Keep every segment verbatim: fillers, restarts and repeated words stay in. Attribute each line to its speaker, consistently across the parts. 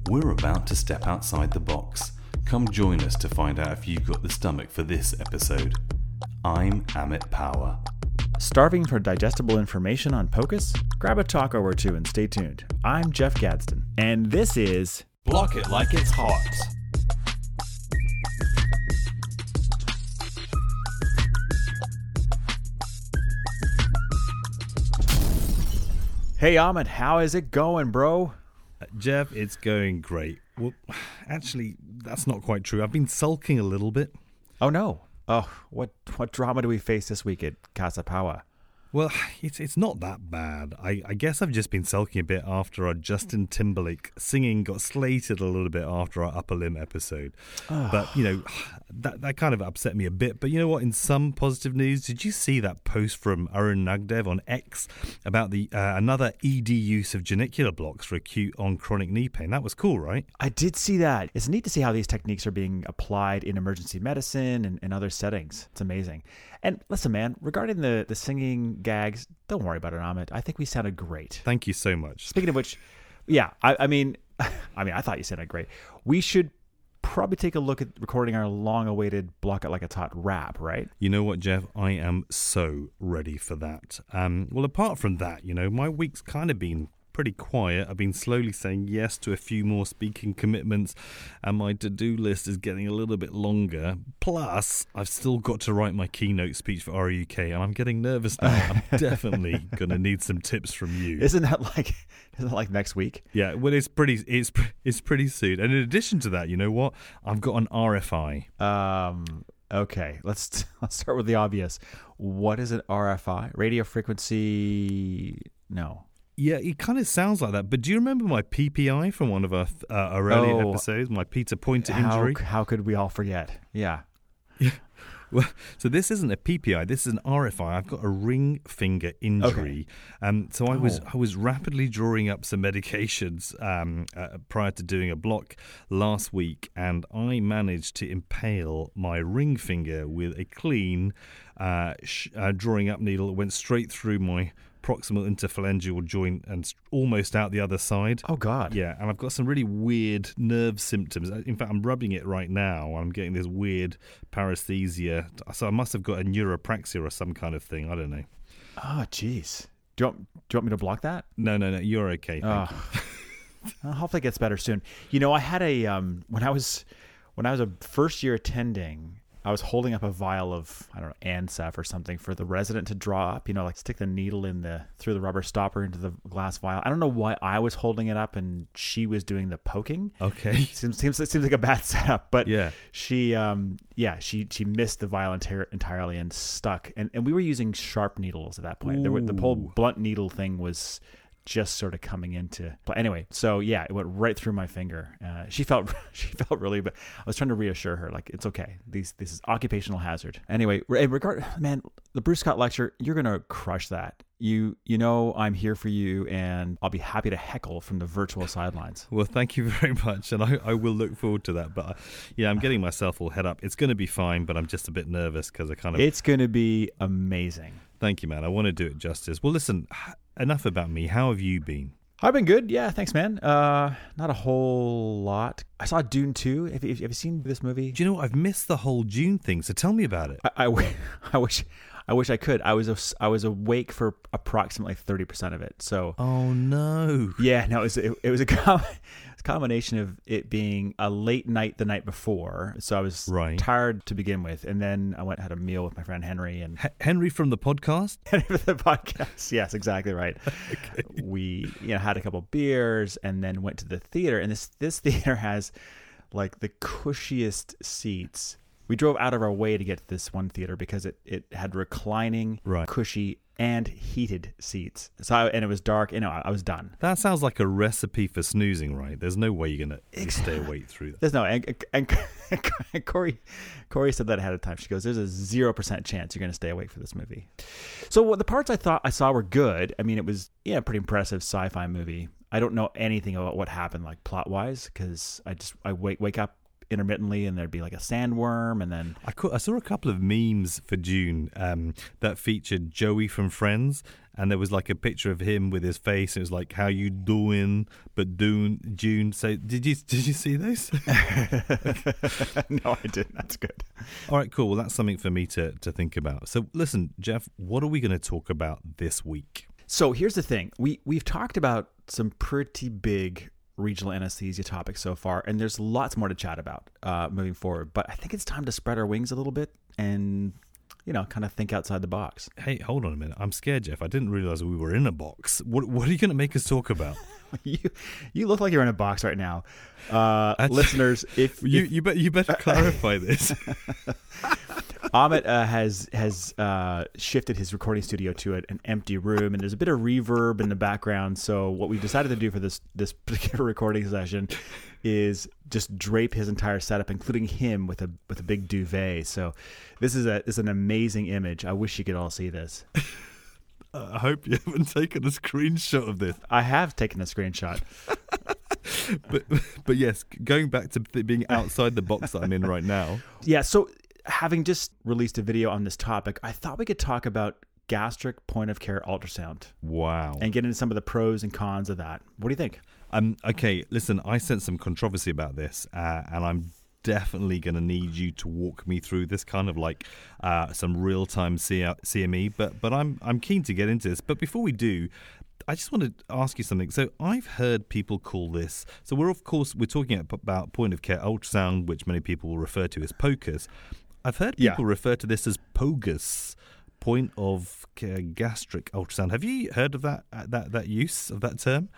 Speaker 1: We're about to step outside the box. Come join us to find out if you've got the stomach for this episode. I'm Amit Power.
Speaker 2: Starving for digestible information on POCUS? Grab a taco or two and stay tuned. I'm Jeff Gadsden, and this is
Speaker 1: Block It Like It's Hot.
Speaker 2: Hey Amit, how is it going, bro?
Speaker 3: Uh, Jeff, it's going great. Well, actually, that's not quite true. I've been sulking a little bit.
Speaker 2: Oh no. Oh, what what drama do we face this week at Casa Power?
Speaker 3: Well, it's it's not that bad. I, I guess I've just been sulking a bit after our Justin Timberlake singing got slated a little bit after our Upper Limb episode. Oh. But, you know, that, that kind of upset me a bit. But you know what? In some positive news, did you see that post from Arun Nagdev on X about the uh, another E D use of genicular blocks for acute on chronic knee pain? That was cool, right?
Speaker 2: I did see that. It's neat to see how these techniques are being applied in emergency medicine and, and other settings. It's amazing. And listen, man, regarding the, the singing gags, don't worry about it, Amit. I think we sounded great.
Speaker 3: Thank you so much.
Speaker 2: Speaking of which, yeah, I, I mean, I mean, I thought you sounded great. We should probably take a look at recording our long-awaited Block It Like It's Hot rap, right?
Speaker 3: You know what, Jeff? I am so ready for that. Um, well, apart from that, you know, my week's kind of been pretty quiet. I've been slowly saying yes to a few more speaking commitments, and my to-do list is getting a little bit longer. Plus, I've still got to write my keynote speech for R U K, and I'm getting nervous now. I'm definitely going to need some tips from you.
Speaker 2: Isn't that like isn't that like next week?
Speaker 3: Yeah, well, it's pretty it's it's pretty soon. And in addition to that, you know what? I've got an R F I.
Speaker 2: Um okay, let's let's start with the obvious. What is an R F I? Radio frequency? No.
Speaker 3: Yeah, it kind of sounds like that. But do you remember my P P I from one of our, uh, our earlier
Speaker 2: oh,
Speaker 3: episodes? My Peter Pointer
Speaker 2: how,
Speaker 3: injury?
Speaker 2: How could we all forget? Yeah.
Speaker 3: Yeah. Well, so this isn't a P P I. This is an R F I. I've got a ring finger injury. Okay. Um, so I was
Speaker 2: oh.
Speaker 3: I was rapidly drawing up some medications um, uh, prior to doing a block last week, and I managed to impale my ring finger with a clean uh, sh- uh, drawing up needle. It went straight through my proximal interphalangeal joint and almost out the other side.
Speaker 2: Oh, God.
Speaker 3: Yeah, and I've got some really weird nerve symptoms. In fact, I'm rubbing it right now. I'm getting this weird paresthesia. So I must have got a neuropraxia or some kind of thing. I don't know.
Speaker 2: Oh, jeez. Do you want, do you want me to block that?
Speaker 3: No, no, no. You're okay. Thank
Speaker 2: oh. you. Well, hopefully it gets better soon. You know, I had a, um, when I was, when I was a first year attending, I was holding up a vial of, I don't know, Ansef or something for the resident to draw up, you know, like stick the needle in the, through the rubber stopper into the glass vial. I don't know why I was holding it up and she was doing the poking.
Speaker 3: Okay.
Speaker 2: Seems, seems, seems like a bad setup, but
Speaker 3: yeah,
Speaker 2: she, um, yeah, she, she missed the vial entire, entirely and stuck. And, and we were using sharp needles at that point. There were, the whole blunt needle thing was just sort of coming into but anyway, so yeah, it went right through my finger. Uh, she felt she felt really, but I was trying to reassure her, like, it's okay. These this is occupational hazard. Anyway, in regard, man, the Bruce Scott lecture, you're gonna crush that. You you know I'm here for you, and I'll be happy to heckle from the virtual sidelines.
Speaker 3: Well, thank you very much, and I, I will look forward to that. But uh, yeah, I'm getting myself all head up. It's going to be fine, but I'm just a bit nervous because I kind of.
Speaker 2: It's going to be amazing.
Speaker 3: Thank you, man. I want to do it justice. Well, listen, enough about me. How have you been?
Speaker 2: I've been good. Yeah, thanks, man. Uh, not a whole lot. I saw Dune two. Have you, have you seen this movie?
Speaker 3: Do you know what? I've missed the whole Dune thing, so tell me about it.
Speaker 2: I, I, I wish I wish I could. I was a, I was awake for approximately thirty percent of it. So.
Speaker 3: Oh, no.
Speaker 2: Yeah, no, it was, it, it was a com- combination of it being a late night the night before. So I was
Speaker 3: right.
Speaker 2: tired to begin with. And then I went and had a meal with my friend Henry. and
Speaker 3: H- Henry from the podcast?
Speaker 2: Henry from the podcast. Yes, exactly right. Okay. We you know had a couple beers and then went to the theater. And this, this theater has like the cushiest seats. We drove out of our way to get to this one theater because it, it had reclining,
Speaker 3: right.
Speaker 2: cushy, and heated seats. So I, and it was dark. You know, I, I was done.
Speaker 3: That sounds like a recipe for snoozing, right? There's no way you're gonna stay awake through that.
Speaker 2: There's no. And, and, and Corey, Corey said that ahead of time. She goes, "There's a zero percent chance you're gonna stay awake for this movie." So what the parts I thought I saw were good. I mean, it was yeah, a pretty impressive sci-fi movie. I don't know anything about what happened, like plot wise, because I just I wake wake up intermittently and there'd be like a sandworm, and then
Speaker 3: I, co- I saw a couple of memes for Dune um, that featured Joey from Friends, and there was like a picture of him with his face. It was like, "How you doing?" But Dune, June. So did you did you see those?
Speaker 2: No, I didn't. That's good.
Speaker 3: All right, cool. Well, that's something for me to to think about. So listen, Jeff, what are we going to talk about this week?
Speaker 2: So here's the thing. We we've talked about some pretty big regional anesthesia topics so far, and there's lots more to chat about uh, moving forward. But I think it's time to spread our wings a little bit and, you know, kind of think outside the box.
Speaker 3: Hey, hold on a minute. I'm scared, Jeff. I didn't realize we were in a box. What What are you going to make us talk about?
Speaker 2: you you look like you're in a box right now, uh, listeners. If
Speaker 3: you
Speaker 2: if,
Speaker 3: you bet you better clarify this.
Speaker 2: Amit uh, has has uh, shifted his recording studio to an, an empty room, and there's a bit of reverb in the background. So what we've decided to do for this this particular recording session is just drape his entire setup, including him, with a with a big duvet. So this is a this is an amazing image. I wish you could all see this.
Speaker 3: uh, I hope you haven't taken a screenshot of this.
Speaker 2: I have taken a screenshot.
Speaker 3: but but yes, going back to being outside the box that I'm in right now.
Speaker 2: Yeah. So, having just released a video on this topic, I thought we could talk about gastric point of care ultrasound.
Speaker 3: Wow.
Speaker 2: And get into some of the pros and cons of that. What do you think?
Speaker 3: Um. Okay, listen, I sense some controversy about this, uh, and I'm definitely going to need you to walk me through this, kind of like uh, some real-time C M E, but but I'm I'm keen to get into this. But before we do, I just want to ask you something. So I've heard people call this, so we're of course, we're talking about point of care ultrasound, which many people will refer to as POCUS. I've heard people yeah. refer to this as POGUS, point of care gastric ultrasound. Have you heard of that that that use of that term?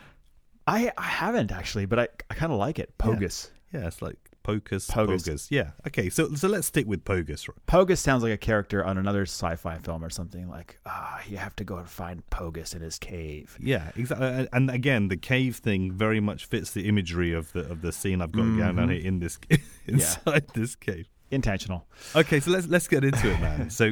Speaker 2: I, I haven't actually, but I, I kind of like it. POGUS.
Speaker 3: Yeah, yeah, it's like POCUS,
Speaker 2: POGUS.
Speaker 3: POGUS. Yeah. Okay, so so let's stick with POGUS.
Speaker 2: POGUS sounds like a character on another sci-fi film or something, like, ah, you have to go and find POGUS in his cave.
Speaker 3: Yeah, exactly. And again, the cave thing very much fits the imagery of the of the scene I've got mm-hmm. down here in this inside yeah. this cave.
Speaker 2: Intentional.
Speaker 3: Okay, so let's let's get into it, man. So,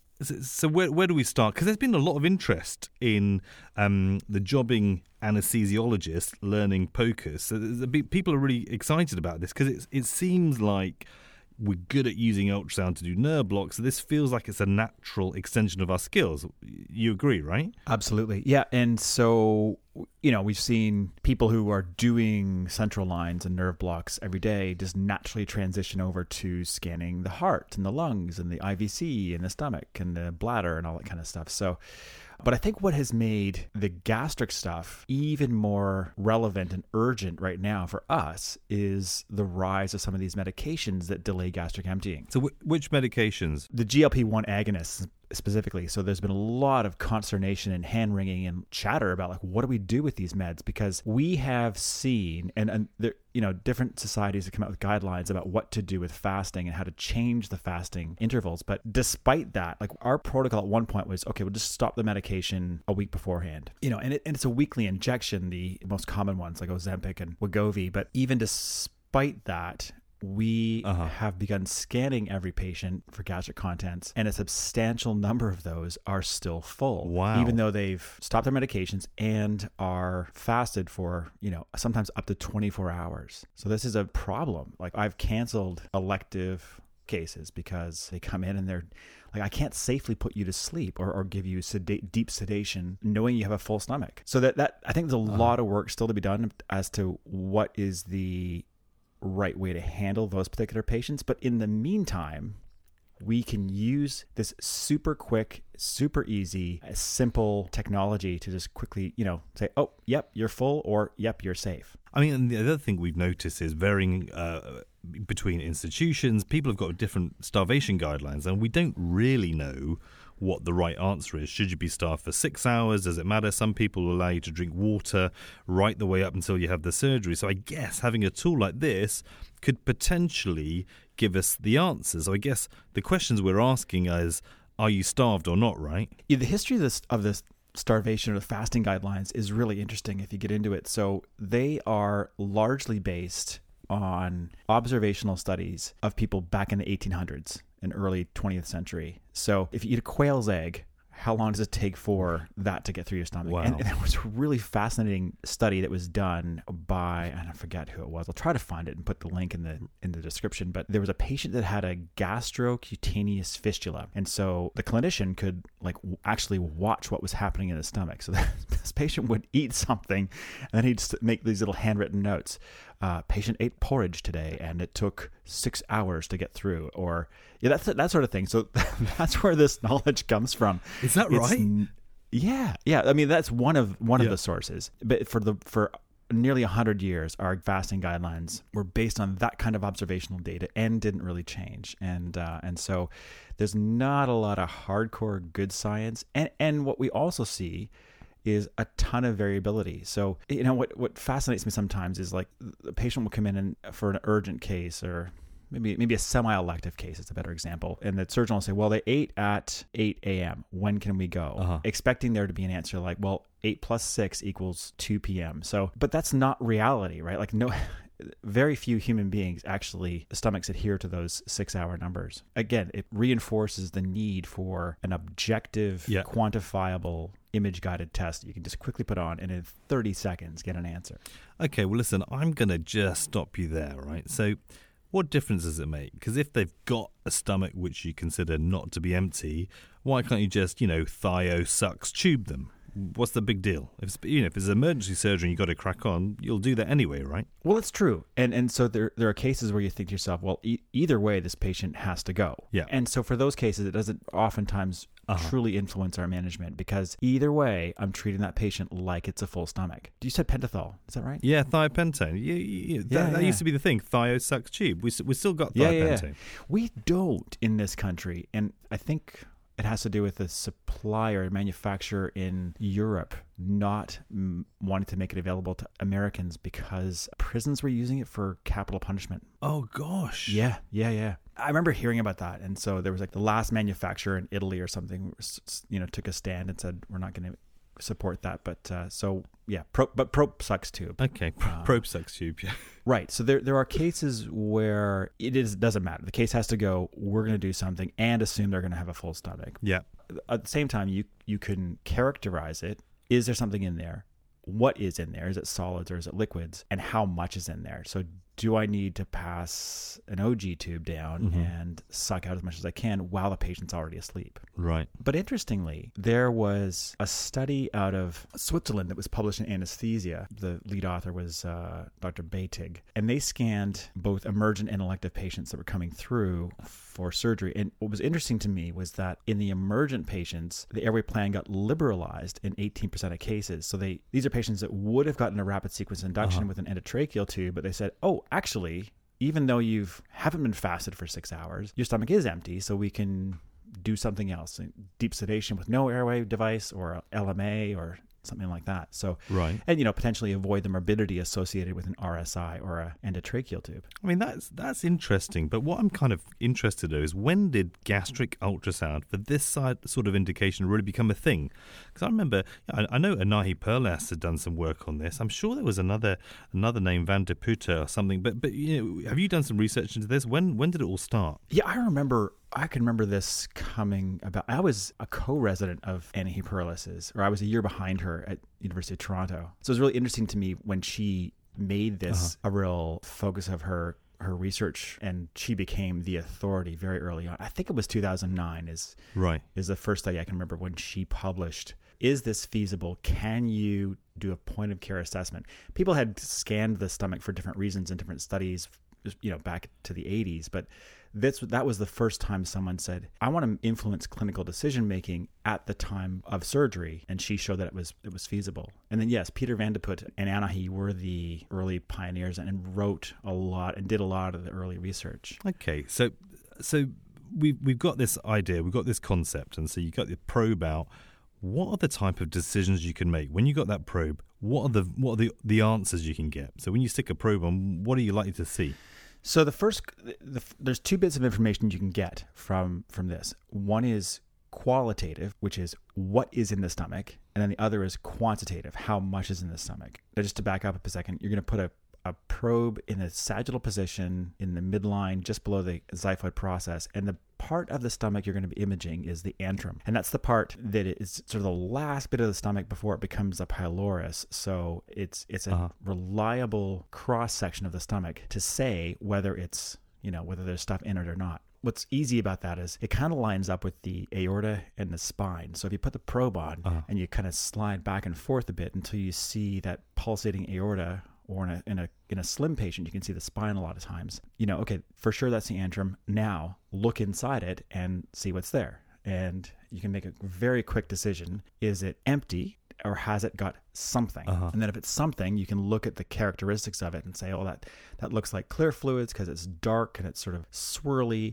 Speaker 3: so where where do we start? Because there's been a lot of interest in um, the jobbing anesthesiologist learning POCUS. So big, people are really excited about this because it it seems like we're good at using ultrasound to do nerve blocks. So this feels like it's a natural extension of our skills. You agree, right?
Speaker 2: Absolutely. Yeah. And so, you know, we've seen people who are doing central lines and nerve blocks every day just naturally transition over to scanning the heart and the lungs and the I V C and the stomach and the bladder and all that kind of stuff. So, but I think what has made the gastric stuff even more relevant and urgent right now for us is the rise of some of these medications that delay gastric emptying.
Speaker 3: So w- which medications?
Speaker 2: The G L P one agonists specifically. So there's been a lot of consternation and hand-wringing and chatter about, like, what do we do with these meds? Because we have seen, and, and there, you know, different societies have come out with guidelines about what to do with fasting and how to change the fasting intervals. But despite that, like, our protocol at one point was, okay, we'll just stop the medication a week beforehand. You know, and, it, and it's a weekly injection, the most common ones like Ozempic and Wegovy. But even despite that, we uh-huh. have begun scanning every patient for gastric contents, and a substantial number of those are still full.
Speaker 3: Wow.
Speaker 2: Even though they've stopped their medications and are fasted for, you know, sometimes up to twenty-four hours. So this is a problem. Like, I've canceled elective cases because they come in and they're like, I can't safely put you to sleep or, or give you sedate, deep sedation knowing you have a full stomach. So that, that I think there's a uh-huh. lot of work still to be done as to what is the right way to handle those particular patients. But in the meantime, we can use this super quick, super easy, simple technology to just quickly, you know, say, oh, yep, you're full, or yep, you're safe.
Speaker 3: I mean, and the other thing we've noticed is varying uh, between institutions. People have got different starvation guidelines, and we don't really know what the right answer is. Should you be starved for six hours? Does it matter? Some people will allow you to drink water right the way up until you have the surgery. So I guess having a tool like this could potentially give us the answers. So I guess the questions we're asking is, are you starved or not, right?
Speaker 2: Yeah, the history of this, of this starvation or the fasting guidelines is really interesting if you get into it. So they are largely based on observational studies of people back in the eighteen hundreds and early twentieth century. So if you eat a quail's egg, how long does it take for that to get through your stomach?
Speaker 3: Wow.
Speaker 2: And, and there was a really fascinating study that was done by, and I forget who it was. I'll try to find it and put the link in the in the description. But there was a patient that had a gastrocutaneous fistula, and so the clinician could like w- actually watch what was happening in the stomach. So this patient would eat something, and then he'd make these little handwritten notes. Uh, patient ate porridge today, and it took six hours to get through, or yeah, that's that sort of thing. So that's where this knowledge comes from.
Speaker 3: Is that
Speaker 2: It's,
Speaker 3: right?
Speaker 2: Yeah, yeah. I mean, that's one of one
Speaker 3: Yeah.
Speaker 2: of the sources. But for the for nearly a hundred years, our fasting guidelines were based on that kind of observational data and didn't really change. And uh, and so there's not a lot of hardcore good science. And and what we also see is a ton of variability. So, you know, what, what fascinates me sometimes is like the patient will come in and for an urgent case, or maybe maybe a semi-elective case is a better example. And the surgeon will say, well, they ate at eight a.m. When can we go?
Speaker 3: Uh-huh.
Speaker 2: Expecting there to be an answer like, well, eight plus six equals two p.m. So, but that's not reality, right? Like no... Very few human beings actually, the stomachs adhere to those six hour numbers. Again, it reinforces the need for an objective,
Speaker 3: Yeah.
Speaker 2: quantifiable, image guided test you can just quickly put on and in thirty seconds get an answer.
Speaker 3: Okay, well, listen, I'm going to just stop you there, right? So, what difference does it make? Because if they've got a stomach which you consider not to be empty, why can't you just, you know, thio-sucks tube them? What's the big deal? If it's, you know, if it's emergency surgery and you've got to crack on, you'll do that anyway, right?
Speaker 2: Well, it's true. And and so there there are cases where you think to yourself, well, e- either way, this patient has to go.
Speaker 3: Yeah.
Speaker 2: And so for those cases, it doesn't oftentimes
Speaker 3: Uh-huh.
Speaker 2: truly influence our management because either way, I'm treating that patient like it's a full stomach. You said pentothal. Is that right?
Speaker 3: Yeah, thiopentone. You, you, that,
Speaker 2: Yeah,
Speaker 3: that
Speaker 2: yeah.
Speaker 3: used to be the thing. Thio-sucks tube. We, s- we still got
Speaker 2: Yeah, yeah,
Speaker 3: thiopentone.
Speaker 2: yeah. We don't in this country. And I think it has to do with the supplier, manufacturer in Europe not mm, wanting to make it available to Americans because prisons were using it for capital punishment.
Speaker 3: Oh, gosh.
Speaker 2: Yeah, yeah, yeah. I remember hearing about that. And so there was like the last manufacturer in Italy or something, s- s- you know, took a stand and said, we're not going to support that. But uh, so, yeah, pro, but Probe sucks tube.
Speaker 3: Okay,
Speaker 2: Uh,
Speaker 3: probe-sucks tube, yeah.
Speaker 2: Right. So there there are cases where it is doesn't matter. The case has to go, we're going to do something and assume they're going to have a full stomach.
Speaker 3: Yeah.
Speaker 2: At the same time, you you can characterize it. Is there something in there? What is in there? Is it solids or is it liquids? And how much is in there? So do I need to pass an O G tube down
Speaker 3: Mhm.
Speaker 2: and suck out as much as I can while the patient's already asleep?
Speaker 3: Right.
Speaker 2: But interestingly, there was a study out of Switzerland that was published in Anesthesia. The lead author was uh, Doctor Beitig. And they scanned both emergent and elective patients that were coming through for surgery. And what was interesting to me was that in the emergent patients, the airway plan got liberalized in eighteen percent of cases. So they these are patients that would have gotten a rapid sequence induction
Speaker 3: Uh-huh.
Speaker 2: with an endotracheal tube, but they said, oh, actually, even though you haven't been fasted for six hours, your stomach is empty, so we can do something else, deep sedation with no airway device or L M A or something like that. So,
Speaker 3: Right.
Speaker 2: and, you know, potentially avoid the morbidity associated with an R S I or a endotracheal tube.
Speaker 3: I mean, that's that's interesting. But what I'm kind of interested in is when did gastric ultrasound for this side sort of indication really become a thing? Because I remember, I, I know Anahi Perlas had done some work on this. I'm sure there was another another name, Van de Putte or something. But but you know, have you done some research into this? When when did it all start?
Speaker 2: Yeah, I remember, I can remember this coming about, I was a co-resident of Anahi Perlis's, or I was a year behind her at University of Toronto. So it was really interesting to me when she made this a real focus of her her research, and she became the authority very early on. I think it was two thousand nine is
Speaker 3: Right.
Speaker 2: is the first study I can remember when she published, is this feasible? Can you do a point of care assessment? People had scanned the stomach for different reasons in different studies, you know, back to the eighties, but That's, that was the first time someone said, I want to influence clinical decision making at the time of surgery, and she showed that it was it was feasible. And then yes, Peter Van de Putte and Anahi were the early pioneers and wrote a lot and did a lot of the early research.
Speaker 3: Okay, so so we've we've got this idea, we've got this concept, and so you got the probe out. What are the type of decisions you can make when you got that probe? What are the what are the the answers you can get? So when you stick a probe on, what are you likely to see?
Speaker 2: So the first, the, there's two bits of information you can get from from this. One is qualitative, which is what is in the stomach, and then the other is quantitative, how much is in the stomach. Now, just to back up a second, you're going to put a, a probe in a sagittal position in the midline just below the xiphoid process. And the part of the stomach you're going to be imaging is the antrum. And that's the part that is sort of the last bit of the stomach before it becomes a pylorus. So it's it's a uh-huh. reliable cross-section of the stomach to say whether it's, you know, whether there's stuff in it or not. What's easy about that is it kind of lines up with the aorta and the spine. So if you put the probe on uh-huh. and you kind of slide back and forth a bit until you see that pulsating aorta, or in a, in a in a slim patient, you can see the spine a lot of times. You know, okay, for sure that's the antrum. Now look inside it and see what's there. And you can make a very quick decision. Is it empty or has it got something? Uh-huh. And then if it's something, you can look at the characteristics of it and say, oh, that, that looks like clear fluids because it's dark and it's sort of swirly.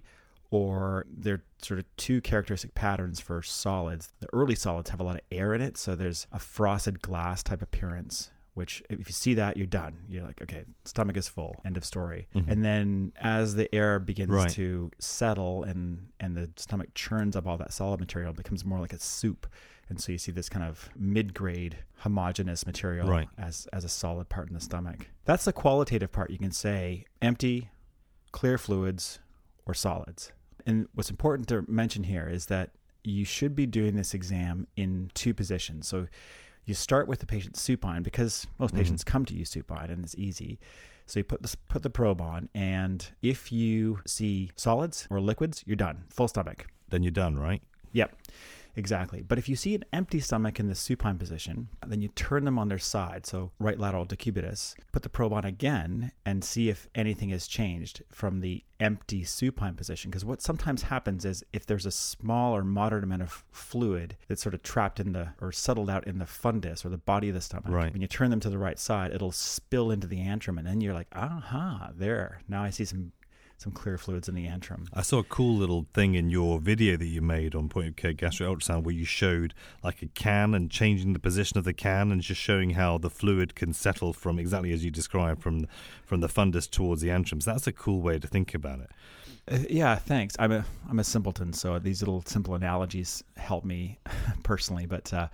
Speaker 2: Or they're sort of two characteristic patterns for solids. The early solids have a lot of air in it, so there's a frosted glass type appearance, which if you see that, you're done. You're like, okay, stomach is full, end of story. Mm-hmm. And then as the air begins right. to settle and, and the stomach churns up all that solid material, it becomes more like a soup. And so you see this kind of mid-grade homogeneous material right. as, as a solid part in the stomach. That's the qualitative part. You can say empty, clear fluids, or solids. And what's important to mention here is that you should be doing this exam in two positions. So you start with the patient supine because most mm-hmm. patients come to you supine and it's easy. So you put the, put the probe on, and if you see solids or liquids, you're done. Full stomach.
Speaker 3: Then you're done, right?
Speaker 2: Yep, exactly. But if you see an empty stomach in the supine position, then you turn them on their side, so right lateral decubitus, put the probe on again and see if anything has changed from the empty supine position. Because what sometimes happens is if there's a small or moderate amount of fluid that's sort of trapped in the, or settled out in the fundus or the body of the stomach,
Speaker 3: right.
Speaker 2: when you turn them to the right side, it'll spill into the antrum. And then you're like, aha, there. Now I see some some clear fluids in the antrum.
Speaker 3: I saw a cool little thing in your video that you made on point of care gastric ultrasound where you showed like a can and changing the position of the can and just showing how the fluid can settle from exactly as you described from from the fundus towards the antrum. So that's a cool way to think about it.
Speaker 2: Uh, yeah, thanks. I'm a I'm a simpleton, so these little simple analogies help me personally. But uh,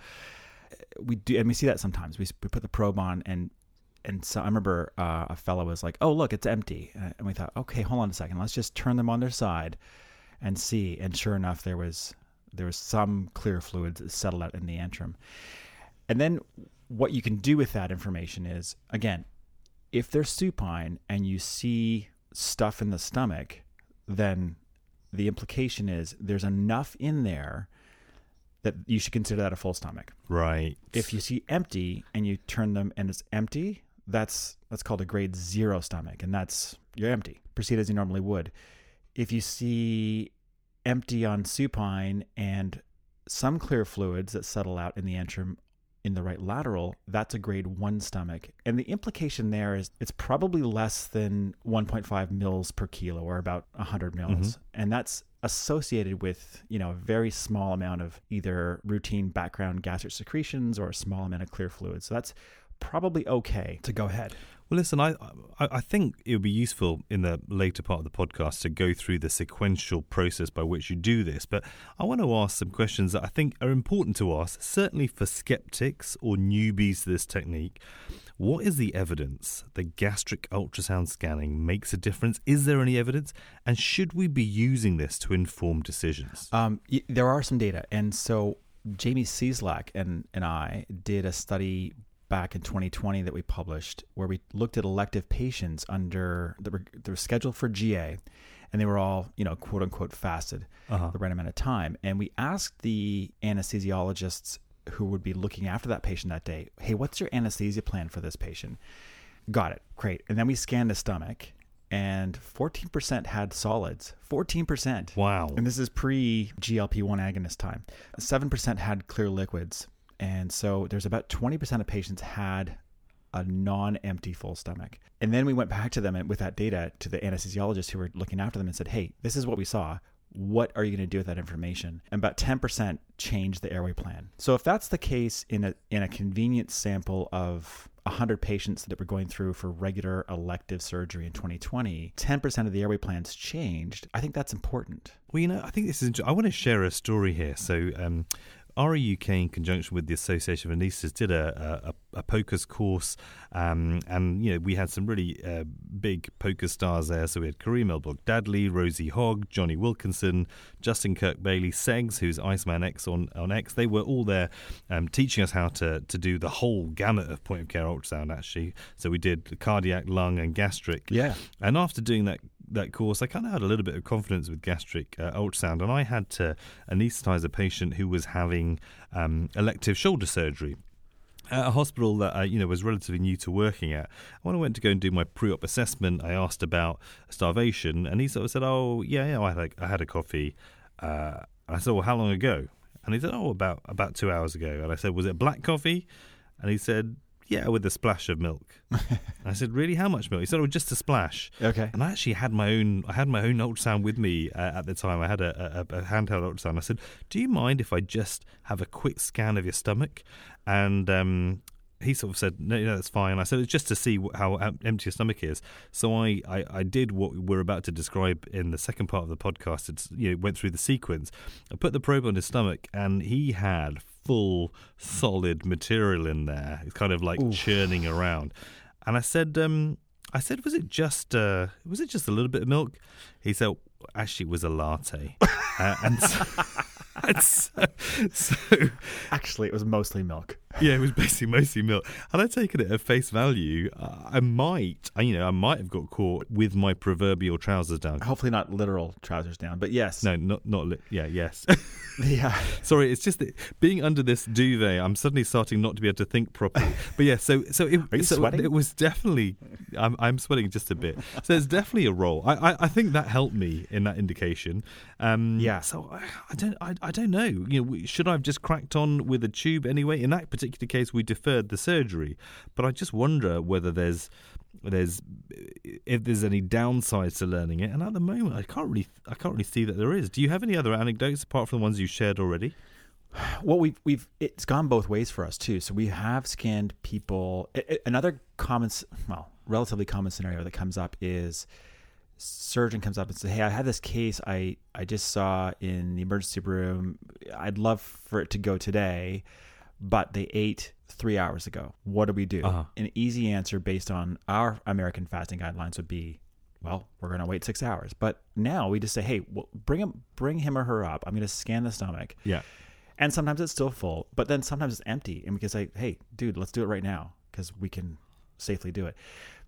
Speaker 2: we do, and we see that sometimes. We we put the probe on and. And so I remember uh, a fellow was like, oh, look, it's empty. And we thought, okay, hold on a second. Let's just turn them on their side and see. And sure enough, there was there was some clear fluids that settled out in the antrum. And then what you can do with that information is, again, if they're supine and you see stuff in the stomach, then the implication is there's enough in there that you should consider that a full stomach.
Speaker 3: Right.
Speaker 2: If you see empty and you turn them and it's empty, that's that's called a grade zero stomach, and that's you're empty. Proceed as you normally would. If you see empty on supine and some clear fluids that settle out in the antrum in the right lateral, that's a grade one stomach. And the implication there is it's probably less than one point five mils per kilo, or about one hundred mils. Mm-hmm. And that's associated with, you know, a very small amount of either routine background gastric secretions or a small amount of clear fluids. So that's probably okay to go ahead.
Speaker 3: Well, listen, I, I I think it would be useful in the later part of the podcast to go through the sequential process by which you do this. But I want to ask some questions that I think are important to ask, certainly for skeptics or newbies to this technique. What is the evidence that gastric ultrasound scanning makes a difference? Is there any evidence? And should we be using this to inform decisions?
Speaker 2: Um, there are some data. And so Jamie Cieslak and, and I did a study back in twenty twenty that we published where we looked at elective patients under that were, they were scheduled for G A, and they were all, you know, quote unquote fasted uh-huh. the right amount of time. And we asked the anesthesiologists who would be looking after that patient that day, hey, what's your anesthesia plan for this patient? Got it. Great. And then we scanned the stomach, and fourteen percent had solids. fourteen percent.
Speaker 3: Wow.
Speaker 2: And this is pre-G L P one agonist time. seven percent had clear liquids. And so there's about twenty percent of patients had a non-empty full stomach. And then we went back to them and with that data to the anesthesiologists who were looking after them and said, hey, this is what we saw. What are you going to do with that information? And about ten percent changed the airway plan. So if that's the case in a in a convenient sample of one hundred patients that were going through for regular elective surgery in twenty twenty, ten percent of the airway plans changed. I think that's important.
Speaker 3: Well, you know, I think this is interesting. I want to share a story here. So um, R E U K, in conjunction with the Association of Anaesthetists, did a, a, a POCUS course, um, and you know we had some really uh, big POCUS stars there. So we had Kareem El-Bogdadli, Rosie Hogg, Johnny Wilkinson, Justin Kirk-Bailey, Seggs, who's Iceman X on, on X. They were all there um, teaching us how to, to do the whole gamut of point-of-care ultrasound, actually. So we did cardiac, lung, and gastric.
Speaker 2: Yeah.
Speaker 3: And after doing that that course, I kind of had a little bit of confidence with gastric uh, ultrasound, and I had to anaesthetize a patient who was having um, elective shoulder surgery at a hospital that I, you know, was relatively new to working at. When I went to go and do my pre-op assessment, I asked about starvation, and he sort of said, "Oh, yeah, yeah, I had a, I had a coffee." Uh, I said, "Well, how long ago?" And he said, "Oh, about about two hours ago." And I said, "Was it black coffee?" And he said, "Yeah, with a splash of milk." I said, "Really? How much milk?" He said, "Oh, just a splash."
Speaker 2: Okay.
Speaker 3: And I actually had my own. I had my own ultrasound with me uh, at the time. I had a, a, a handheld ultrasound. I said, "Do you mind if I just have a quick scan of your stomach?" And um, he sort of said, "No, no, that's fine." I said, "It's just to see how empty your stomach is." So I, I, I did what we're about to describe in the second part of the podcast. It's, you know, went through the sequence. I put the probe on his stomach, and he had full solid material in there. It's kind of like Oof. churning around. And I said, um, I said, was it just, uh, was it just a little bit of milk? He said, actually, it was a latte. uh, and so, and so, so,
Speaker 2: actually, it was mostly milk.
Speaker 3: Yeah, it was basically mostly milk. Had I taken it at face value, uh, I might, I, you know, I might have got caught with my proverbial trousers down.
Speaker 2: Hopefully not literal trousers down, but yes.
Speaker 3: No, not, not, li- yeah, yes.
Speaker 2: Yeah.
Speaker 3: Sorry, it's just that being under this duvet, I'm suddenly starting not to be able to think properly. But yeah, so so it,
Speaker 2: Are you
Speaker 3: so
Speaker 2: sweating?
Speaker 3: It was definitely, I'm I'm sweating just a bit. So there's definitely a role. I, I, I think that helped me in that indication. Um,
Speaker 2: yeah.
Speaker 3: So I, I don't I, I don't know. You know, should I have just cracked on with a tube anyway? In that particular case, we deferred the surgery, but I just wonder whether there's there's if there's any downsides to learning it. And at the moment, I can't really I can't really see that there is. Do you have any other anecdotes apart from the ones you shared already?
Speaker 2: Well, we've we've it's gone both ways for us too. So we have scanned people. Another common, well, relatively common scenario that comes up is surgeon comes up and says, "Hey, I had this case I I just saw in the emergency room. I'd love for it to go today, but they ate three hours ago. What do we do?" Uh-huh. An easy answer based on our American fasting guidelines would be, well, we're going to wait six hours. But now we just say, hey, well, bring him, bring him or her up. I'm going to scan the stomach.
Speaker 3: Yeah.
Speaker 2: And sometimes it's still full, but then sometimes it's empty. And we can say, hey, dude, let's do it right now because we can safely do it.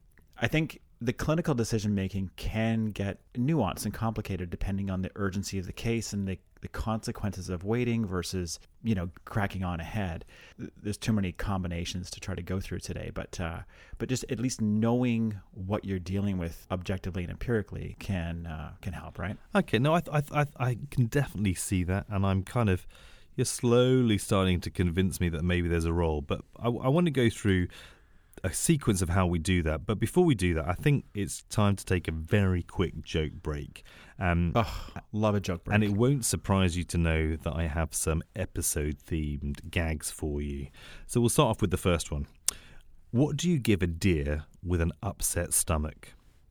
Speaker 2: I think the clinical decision-making can get nuanced and complicated depending on the urgency of the case and the, the consequences of waiting versus, you know, cracking on ahead. There's too many combinations to try to go through today, but uh, but just at least knowing what you're dealing with objectively and empirically can uh, can help, right?
Speaker 3: Okay, no, I, I I I can definitely see that, and I'm kind of, you're slowly starting to convince me that maybe there's a role, but I, I want to go through a sequence of how we do that. But before we do that, I think it's time to take a very quick joke break. Um,
Speaker 2: oh, love a joke break.
Speaker 3: And it won't surprise you to know that I have some episode-themed gags for you. So we'll start off with the first one. What do you give a deer with an upset stomach?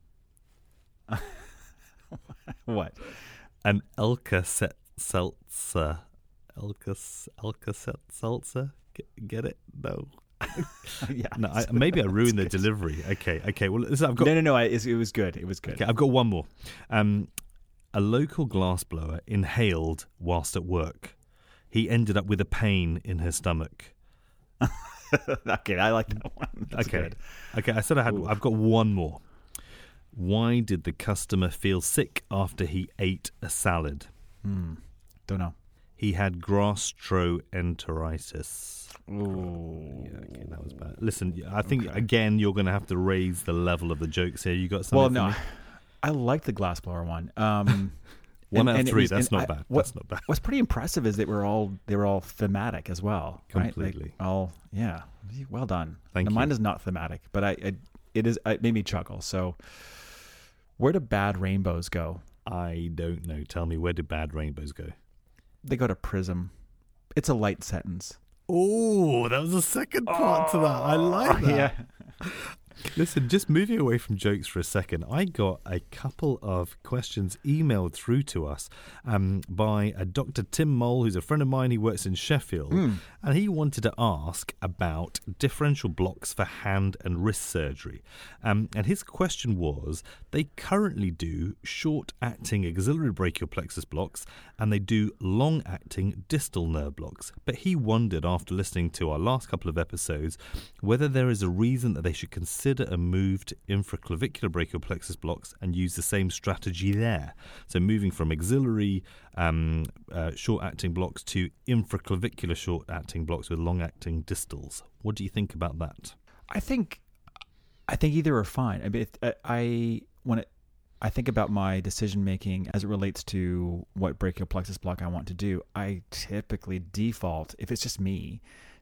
Speaker 2: What?
Speaker 3: An Alka-Seltzer. Alka-Seltzer? Get, get it? No.
Speaker 2: Yeah,
Speaker 3: no, I, maybe I ruined the delivery. Okay, okay. Well, listen, I've got
Speaker 2: no, no, no. I, it was good. It was good.
Speaker 3: Okay, I've got one more. Um, a local glassblower inhaled whilst at work. He ended up with a pain in her stomach.
Speaker 2: Okay, I like that one. That's
Speaker 3: okay,
Speaker 2: good.
Speaker 3: Okay. I said I had. Ooh. I've got one more. Why did the customer feel sick after he ate a salad?
Speaker 2: Hmm. Don't know.
Speaker 3: He had gastroenteritis.
Speaker 2: Ooh.
Speaker 3: Yeah, okay, that was bad. Listen, I think, okay. again, you're going to have to raise the level of the jokes here. You got something
Speaker 2: Well,
Speaker 3: for
Speaker 2: no,
Speaker 3: me?
Speaker 2: I like the glassblower one. Um,
Speaker 3: one
Speaker 2: and,
Speaker 3: out of three,
Speaker 2: was,
Speaker 3: that's not
Speaker 2: I,
Speaker 3: bad.
Speaker 2: What,
Speaker 3: that's not bad.
Speaker 2: What's pretty impressive is that we're all they were all thematic as well.
Speaker 3: Completely.
Speaker 2: Right? Like all, yeah. Well done.
Speaker 3: Thank
Speaker 2: now,
Speaker 3: you.
Speaker 2: Mine is not thematic, but I, I it is it made me chuckle. So where do bad rainbows go?
Speaker 3: I don't know. Tell me, where do bad rainbows go?
Speaker 2: They go to Prism. It's a light sentence.
Speaker 3: Oh, that was the second part
Speaker 2: oh,
Speaker 3: to that. I like that.
Speaker 2: Yeah.
Speaker 3: Listen, just moving away from jokes for a second, I got a couple of questions emailed through to us um, by a Doctor Tim Mole, who's a friend of mine. He works in Sheffield, mm. and he wanted to ask about differential blocks for hand and wrist surgery. Um, and his question was, they currently do short-acting axillary brachial plexus blocks, and they do long-acting distal nerve blocks. But he wondered, after listening to our last couple of episodes, whether there is a reason that they should consider a move to infraclavicular brachial plexus blocks and use the same strategy there. So moving from axillary um, uh, short-acting blocks to infraclavicular short-acting blocks with long-acting distals. What do you think about that?
Speaker 2: I think, I think either are fine. I mean, it, I when it, I think about my decision making as it relates to what brachial plexus block I want to do. I typically default, if it's just me,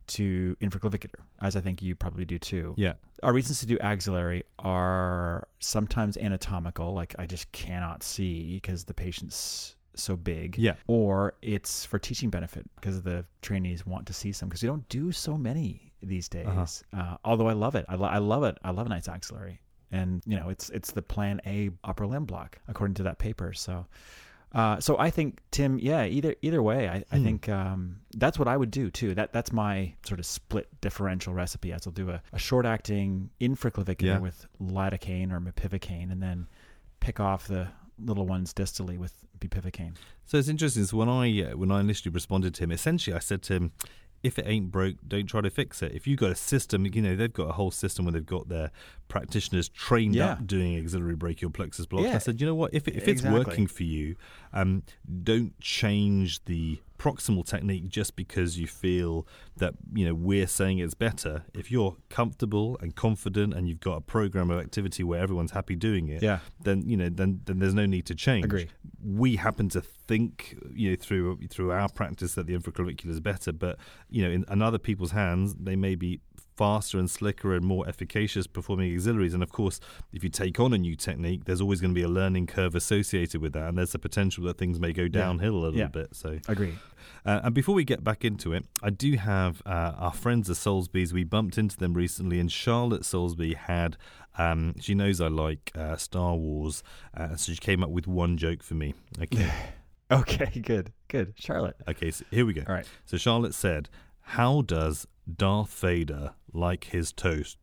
Speaker 2: to infraclavicular, as I think you probably do too.
Speaker 3: Yeah.
Speaker 2: Our reasons to do axillary are sometimes anatomical, like I just cannot see because the patient's so big.
Speaker 3: Yeah.
Speaker 2: Or it's for teaching benefit because the trainees want to see some, because we don't do so many these days. Uh-huh. Uh, although I love it. I, lo- I love it. I love a nice axillary. And, you know, it's it's the plan A upper limb block, according to that paper. So... Uh, so I think, Tim, yeah, either either way, I, I hmm. think um, that's what I would do too. That That's my sort of split differential recipe. As I'll do a, a short-acting infraclavicular yeah. with lidocaine or mepivacaine, and then pick off the little ones distally with bupivacaine.
Speaker 3: So it's interesting. So when I uh, when I initially responded to him, essentially I said to him, if it ain't broke, don't try to fix it. If you've got a system, you know, they've got a whole system where they've got their practitioners trained
Speaker 2: yeah.
Speaker 3: up doing axillary brachial plexus blocks.
Speaker 2: Yeah.
Speaker 3: I said, you know what, if, it, if it's
Speaker 2: exactly.
Speaker 3: working for you, um, don't change the proximal technique just because you feel that, you know, we're saying it's better. If you're comfortable and confident and you've got a program of activity where everyone's happy doing it,
Speaker 2: yeah.
Speaker 3: then, you know, then, then there's no need to change.
Speaker 2: Agree.
Speaker 3: We happen to think, you know, through through our practice that the infraclavicular is better, but, you know, in, in other people's hands, they may be faster and slicker and more efficacious performing auxiliaries. And of course, if you take on a new technique, there's always going to be a learning curve associated with that, and there's a potential that things may go downhill yeah. a little
Speaker 2: yeah.
Speaker 3: bit. So
Speaker 2: agree.
Speaker 3: Uh, and before we get back into it, I do have uh, our friends at Soulsby's. We bumped into them recently, and Charlotte Soulsby had, um, she knows I like uh, Star Wars, uh, so she came up with one joke for me. Okay.
Speaker 2: Okay, good, good. Charlotte.
Speaker 3: Okay, so here we go.
Speaker 2: All right.
Speaker 3: So Charlotte said, how does Darth Vader like his toast?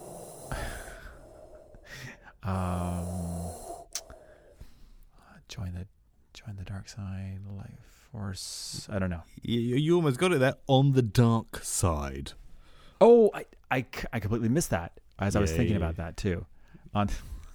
Speaker 2: um, join the join the dark side, life force. I don't know.
Speaker 3: You, you almost got it there. On the dark side.
Speaker 2: Oh, I I, I completely missed that as
Speaker 3: Yay.
Speaker 2: I was thinking about that too. On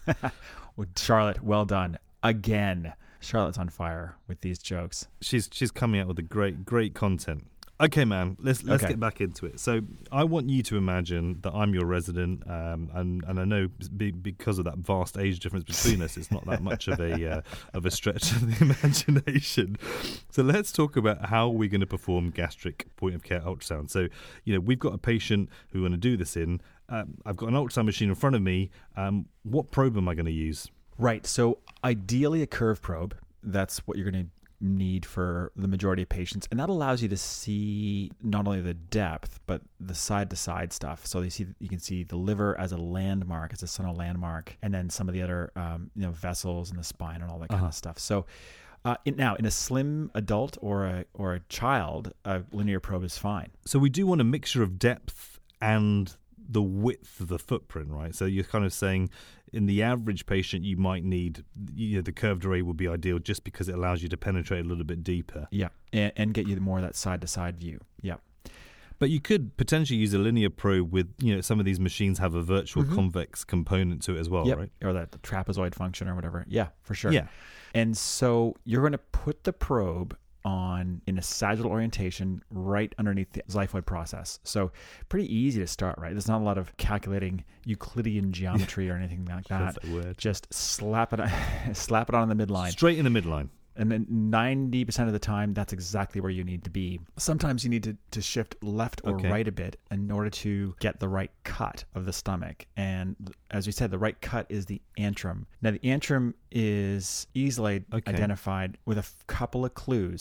Speaker 2: well, Charlotte, well done again. Charlotte's on fire with these jokes.
Speaker 3: She's she's coming out with a great great content. Okay, man, let's let's
Speaker 2: okay.
Speaker 3: get back into it. So I want you to imagine that I'm your resident, um, and and I know be, because of that vast age difference between us, it's not that much of a uh, of a stretch of the imagination. So let's talk about how we're going to perform gastric point of care ultrasound. So you know we've got a patient who we want to do this in. Um, I've got an ultrasound machine in front of me. Um, what probe am I going to use?
Speaker 2: Right. So ideally a curve probe. That's what you're going to need for the majority of patients, and that allows you to see not only the depth but the side to side stuff. So you see, you can see the liver as a landmark, as a sonal landmark, and then some of the other um, you know vessels and the spine and all that kind
Speaker 3: uh-huh.
Speaker 2: of stuff. So uh, in, now in a slim adult or a or a child, a linear probe is fine.
Speaker 3: So we do want a mixture of depth and the width of the footprint, right? So you're kind of saying in the average patient, you might need, you know, the curved array would be ideal just because it allows you to penetrate a little bit deeper.
Speaker 2: Yeah, and, and get you more of that side-to-side view. Yeah.
Speaker 3: But you could potentially use a linear probe with, you know, some of these machines have a virtual
Speaker 2: mm-hmm.
Speaker 3: convex component to it as well,
Speaker 2: yep.
Speaker 3: right?
Speaker 2: Or that the trapezoid function or whatever. Yeah, for sure.
Speaker 3: Yeah.
Speaker 2: And so you're going to put the probe on in a sagittal orientation right underneath the xiphoid process. So pretty easy to start, right? There's not a lot of calculating Euclidean geometry or anything like that.
Speaker 3: That's the word.
Speaker 2: Just slap it on, slap it on in the midline.
Speaker 3: Straight in the midline.
Speaker 2: And then ninety percent of the time, that's exactly where you need to be. Sometimes you need to, to shift left or
Speaker 3: okay.
Speaker 2: right a bit in order to get the right cut of the stomach. And as we said, the right cut is the antrum. Now, the antrum is easily
Speaker 3: okay.
Speaker 2: identified with a f- couple of clues.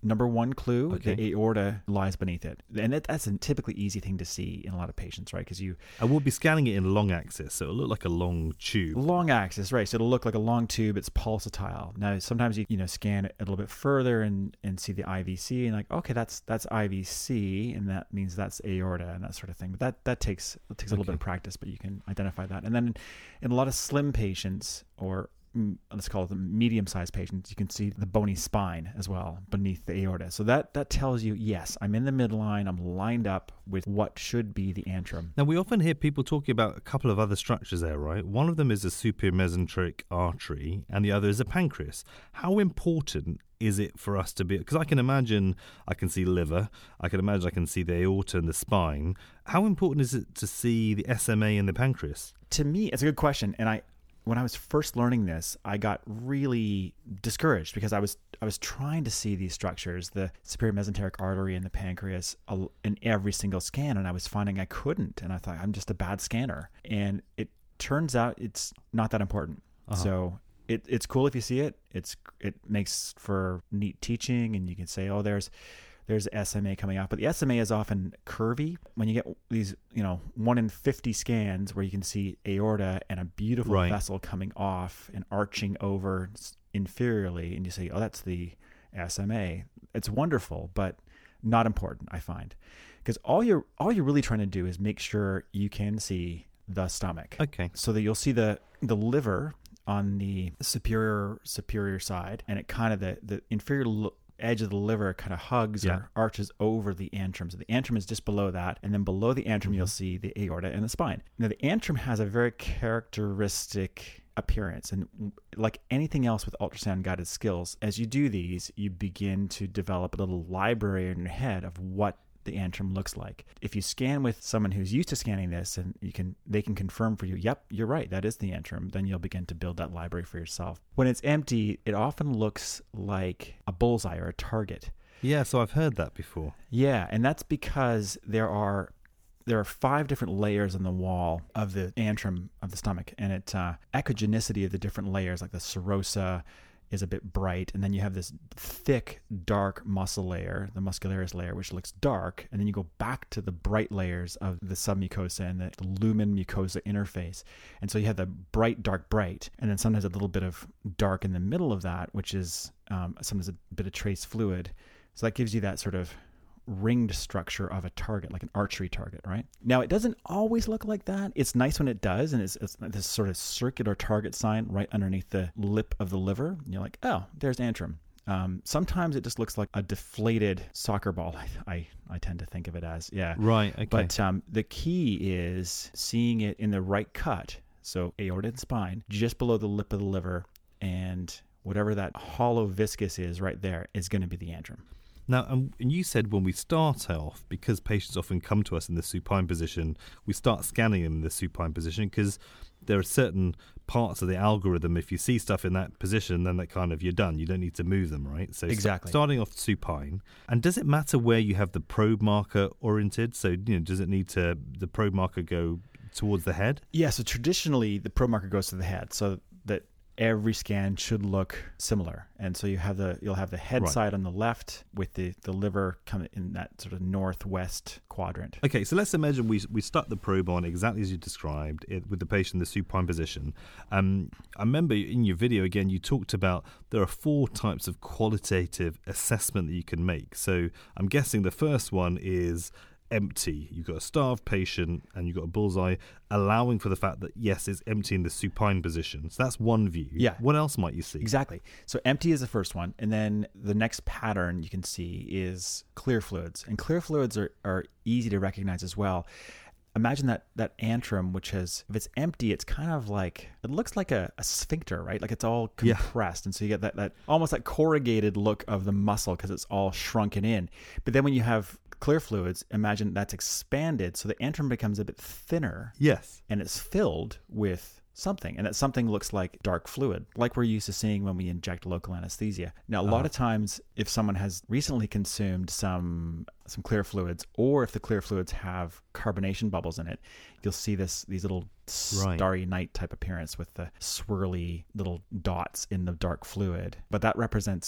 Speaker 2: number one clue,
Speaker 3: Okay.
Speaker 2: the aorta lies beneath it. And that, that's a typically easy thing to see in a lot of patients, right? Because you...
Speaker 3: I will be scanning it in long axis, so it'll look like a long tube.
Speaker 2: Long axis, right. So it'll look like a long tube. It's pulsatile. Now, sometimes you you know scan it a little bit further and, and see the I V C and like, okay, that's that's I V C, and that means that's aorta and that sort of thing. But that, that takes it takes a little
Speaker 3: Okay.
Speaker 2: bit of practice, but you can identify that. And then in, in a lot of slim patients, or mm, let's call it the medium-sized patients, you can see the bony spine as well beneath the aorta. So that, that tells you, yes, I'm in the midline, I'm lined up with what should be the antrum.
Speaker 3: Now, we often hear people talking about a couple of other structures there, right? One of them is a superior mesenteric artery, and the other is a pancreas. How important is it for us to be... Because I can imagine I can see liver, I can imagine I can see the aorta and the spine. How important is it to see the S M A and the pancreas?
Speaker 2: To me, it's a good question. And I, when I was first learning this, I got really discouraged because I was I was trying to see these structures, the superior mesenteric artery and the pancreas, in every single scan, and I was finding I couldn't. And I thought, I'm just a bad scanner. And it turns out it's not that important.
Speaker 3: Uh-huh.
Speaker 2: So it, it's cool if you see it. It's it makes for neat teaching, and you can say, oh, there's there's S M A coming out. But the S M A is often curvy. When you get these, you know, one in fifty scans where you can see aorta and a beautiful
Speaker 3: Right.
Speaker 2: vessel coming off and arching over inferiorly, and you say, oh, that's the S M A. It's wonderful, but not important, I find. Because all you're all you're really trying to do is make sure you can see the stomach.
Speaker 3: Okay.
Speaker 2: So that you'll see the the liver on the superior superior side, and it kind of the the inferior l- edge of the liver kind of hugs
Speaker 3: Yeah.
Speaker 2: or arches over the antrum. So the antrum is just below that, and then below the antrum
Speaker 3: Mm-hmm.
Speaker 2: you'll see the aorta and the spine. Now the antrum has a very characteristic appearance, and like anything else with ultrasound guided skills, as you do these, you begin to develop a little library in your head of what the antrum looks like. If you scan with someone who's used to scanning this, and you can they can confirm for you, yep, you're right, that is the antrum, then you'll begin to build that library for yourself. When it's empty, it often looks like a bullseye or a target.
Speaker 3: Yeah, so I've heard that before.
Speaker 2: Yeah, and that's because there are there are five different layers on the wall of the antrum of the stomach, and it uh, echogenicity of the different layers, like the serosa is a bit bright, and then you have this thick, dark muscle layer, the muscularis layer, which looks dark, and then you go back to the bright layers of the submucosa and the, the lumen mucosa interface. And so you have the bright, dark, bright, and then sometimes a little bit of dark in the middle of that, which is um, sometimes a bit of trace fluid. So that gives you that sort of ringed structure of a target, like an archery target, right? Now, it doesn't always look like that. It's nice when it does, and it's, it's this sort of circular target sign right underneath the lip of the liver. And you're like, oh, there's antrum. Um, sometimes it just looks like a deflated soccer ball. I, I, I tend to think of it as, yeah.
Speaker 3: Right, okay.
Speaker 2: But um, the key is seeing it in the right cut, so aorta and spine, just below the lip of the liver, and whatever that hollow viscus is right there is going to be the antrum.
Speaker 3: Now, um, and you said when we start off, because patients often come to us in the supine position, we start scanning them in the supine position because there are certain parts of the algorithm. If you see stuff in that position, then that kind of, you're done. You don't need to move them, right? So
Speaker 2: Exactly.
Speaker 3: st- starting off supine. And does it matter where you have the probe marker oriented? So, you know, does it need to, the probe marker go towards the head?
Speaker 2: Yeah, so traditionally the probe marker goes to the head, so that every scan should look similar. And so you have the you'll have the head
Speaker 3: Right.
Speaker 2: side on the left with the, the liver coming in that sort of northwest quadrant.
Speaker 3: Okay, so let's imagine we we stuck the probe on exactly as you described it, with the patient in the supine position. Um, I remember in your video, again, you talked about there are four types of qualitative assessment that you can make. So I'm guessing the first one is empty. You've got a starved patient and you've got a bullseye, allowing for the fact that, yes, it's empty in the supine position. So that's one view.
Speaker 2: Yeah.
Speaker 3: What else might you see?
Speaker 2: Exactly. So empty is the first one. And then the next pattern you can see is clear fluids. And clear fluids are, are easy to recognize as well. Imagine that that antrum, which has, if it's empty, it's kind of like, it looks like a, a sphincter, right? Like it's all
Speaker 3: Yeah.
Speaker 2: compressed. And so you get that, that almost that corrugated look of the muscle because it's all shrunken in. But then when you have clear fluids, imagine that's expanded. So the antrum becomes a bit thinner
Speaker 3: Yes.
Speaker 2: and it's filled with something, and that something looks like dark fluid, like we're used to seeing when we inject local anesthesia. Now, a lot
Speaker 3: Uh-huh.
Speaker 2: of times, if someone has recently consumed some some clear fluids, or if the clear fluids have carbonation bubbles in it, you'll see this these little
Speaker 3: Right.
Speaker 2: starry night type appearance with the swirly little dots in the dark fluid. But that represents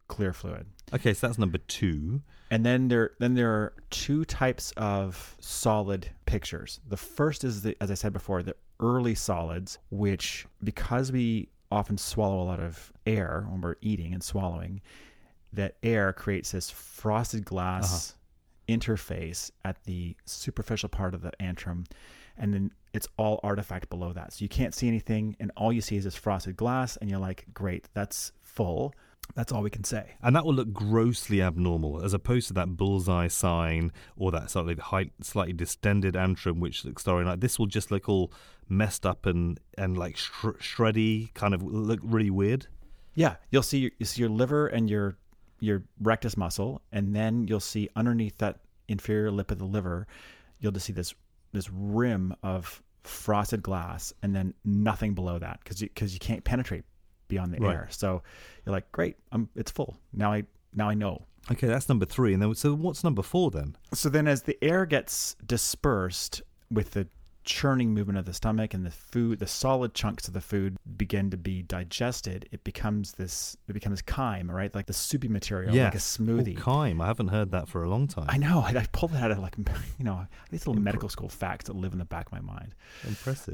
Speaker 2: clear fluid.
Speaker 3: Okay, so that's number two.
Speaker 2: And then there then there are two types of solid pictures. The first is, the, as I said before, the early solids, which because we often swallow a lot of air when we're eating and swallowing, that air creates this frosted glass uh-huh. interface at the superficial part of the antrum, and then it's all artifact below that. So you can't see anything, and all you see is this frosted glass, and you're like, great, that's full. That's all we can say.
Speaker 3: And that will look grossly abnormal, as opposed to that bullseye sign or that slightly high, slightly distended antrum, which looks starry night. This will just look all messed up and, and like sh- shreddy, kind of look really weird.
Speaker 2: Yeah, you'll see your, you see your liver and your your rectus muscle, and then you'll see underneath that inferior lip of the liver, you'll just see this this rim of frosted glass, and then nothing below that because you, because you can't penetrate beyond the
Speaker 3: right.
Speaker 2: air. So you're like, great, um, it's full. Now I now I know.
Speaker 3: Okay, that's number three. And then, so what's number four then?
Speaker 2: So then as the air gets dispersed with the churning movement of the stomach and the food, the solid chunks of the food begin to be digested, it becomes this, it becomes chyme, right? Like the soupy material,
Speaker 3: yes.
Speaker 2: like a smoothie.
Speaker 3: Oh, chyme. I haven't heard that for a long time.
Speaker 2: I know. I, I pulled that out of like, you know, these little Impre- medical school facts that live in the back of my mind.
Speaker 3: Impressive.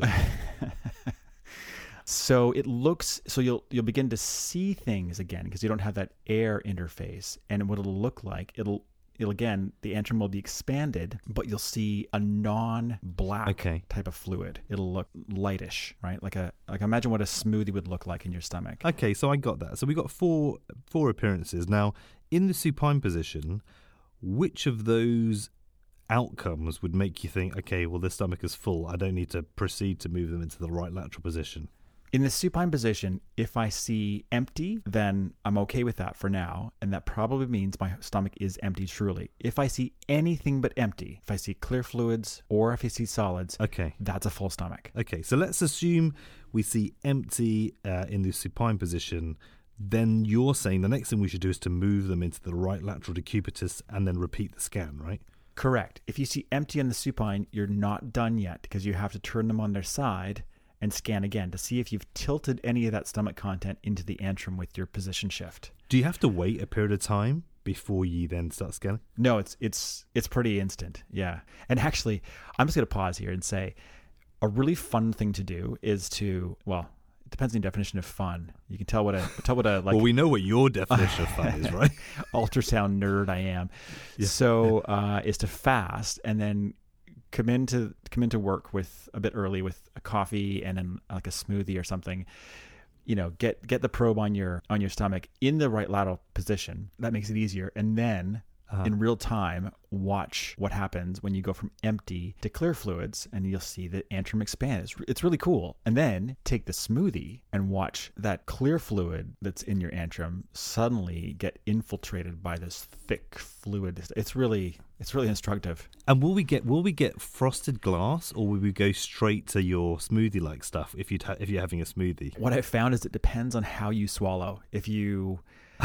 Speaker 2: So it looks, so you'll you'll begin to see things again because you don't have that air interface. And what it'll look like, it'll, it'll again, the antrum will be expanded, but you'll see a non-black
Speaker 3: okay.
Speaker 2: type of fluid. It'll look lightish, right? Like a like imagine what a smoothie would look like in your stomach.
Speaker 3: Okay, so I got that. So we got four four appearances. Now, in the supine position, which of those outcomes would make you think, okay, well, the stomach is full, I don't need to proceed to move them into the right lateral position?
Speaker 2: In the supine position, if I see empty, then I'm okay with that for now. And that probably means my stomach is empty truly. If I see anything but empty, if I see clear fluids or if I see solids,
Speaker 3: okay,
Speaker 2: that's a full stomach.
Speaker 3: Okay, so let's assume we see empty uh, in the supine position. Then you're saying the next thing we should do is to move them into the right lateral decubitus and then repeat the scan, right?
Speaker 2: Correct. If you see empty in the supine, you're not done yet because you have to turn them on their side and scan again to see if you've tilted any of that stomach content into the antrum with your position shift.
Speaker 3: Do you have to wait a period of time before you then start scanning?
Speaker 2: No, it's it's it's pretty instant. Yeah. And actually, I'm just going to pause here and say a really fun thing to do is to, well, it depends on your definition of fun. You can tell what a tell what a like
Speaker 3: well, we know what your definition of fun is, right?
Speaker 2: Ultrasound nerd I am. Yeah. So uh, is to fast and then come into come into work with a bit early with a coffee and then like a smoothie or something. You know, get get the probe on your on your stomach in the right lateral position. That makes it easier. And then uh-huh. in real time, watch what happens when you go from empty to clear fluids, and you'll see the antrum expand. It's, it's really cool. And then take the smoothie and watch that clear fluid that's in your antrum suddenly get infiltrated by this thick fluid. It's really it's really instructive.
Speaker 3: And will we get will we get frosted glass, or will we go straight to your smoothie like stuff if you ha- if you're having a smoothie?
Speaker 2: What I've found is it depends on how you swallow. If you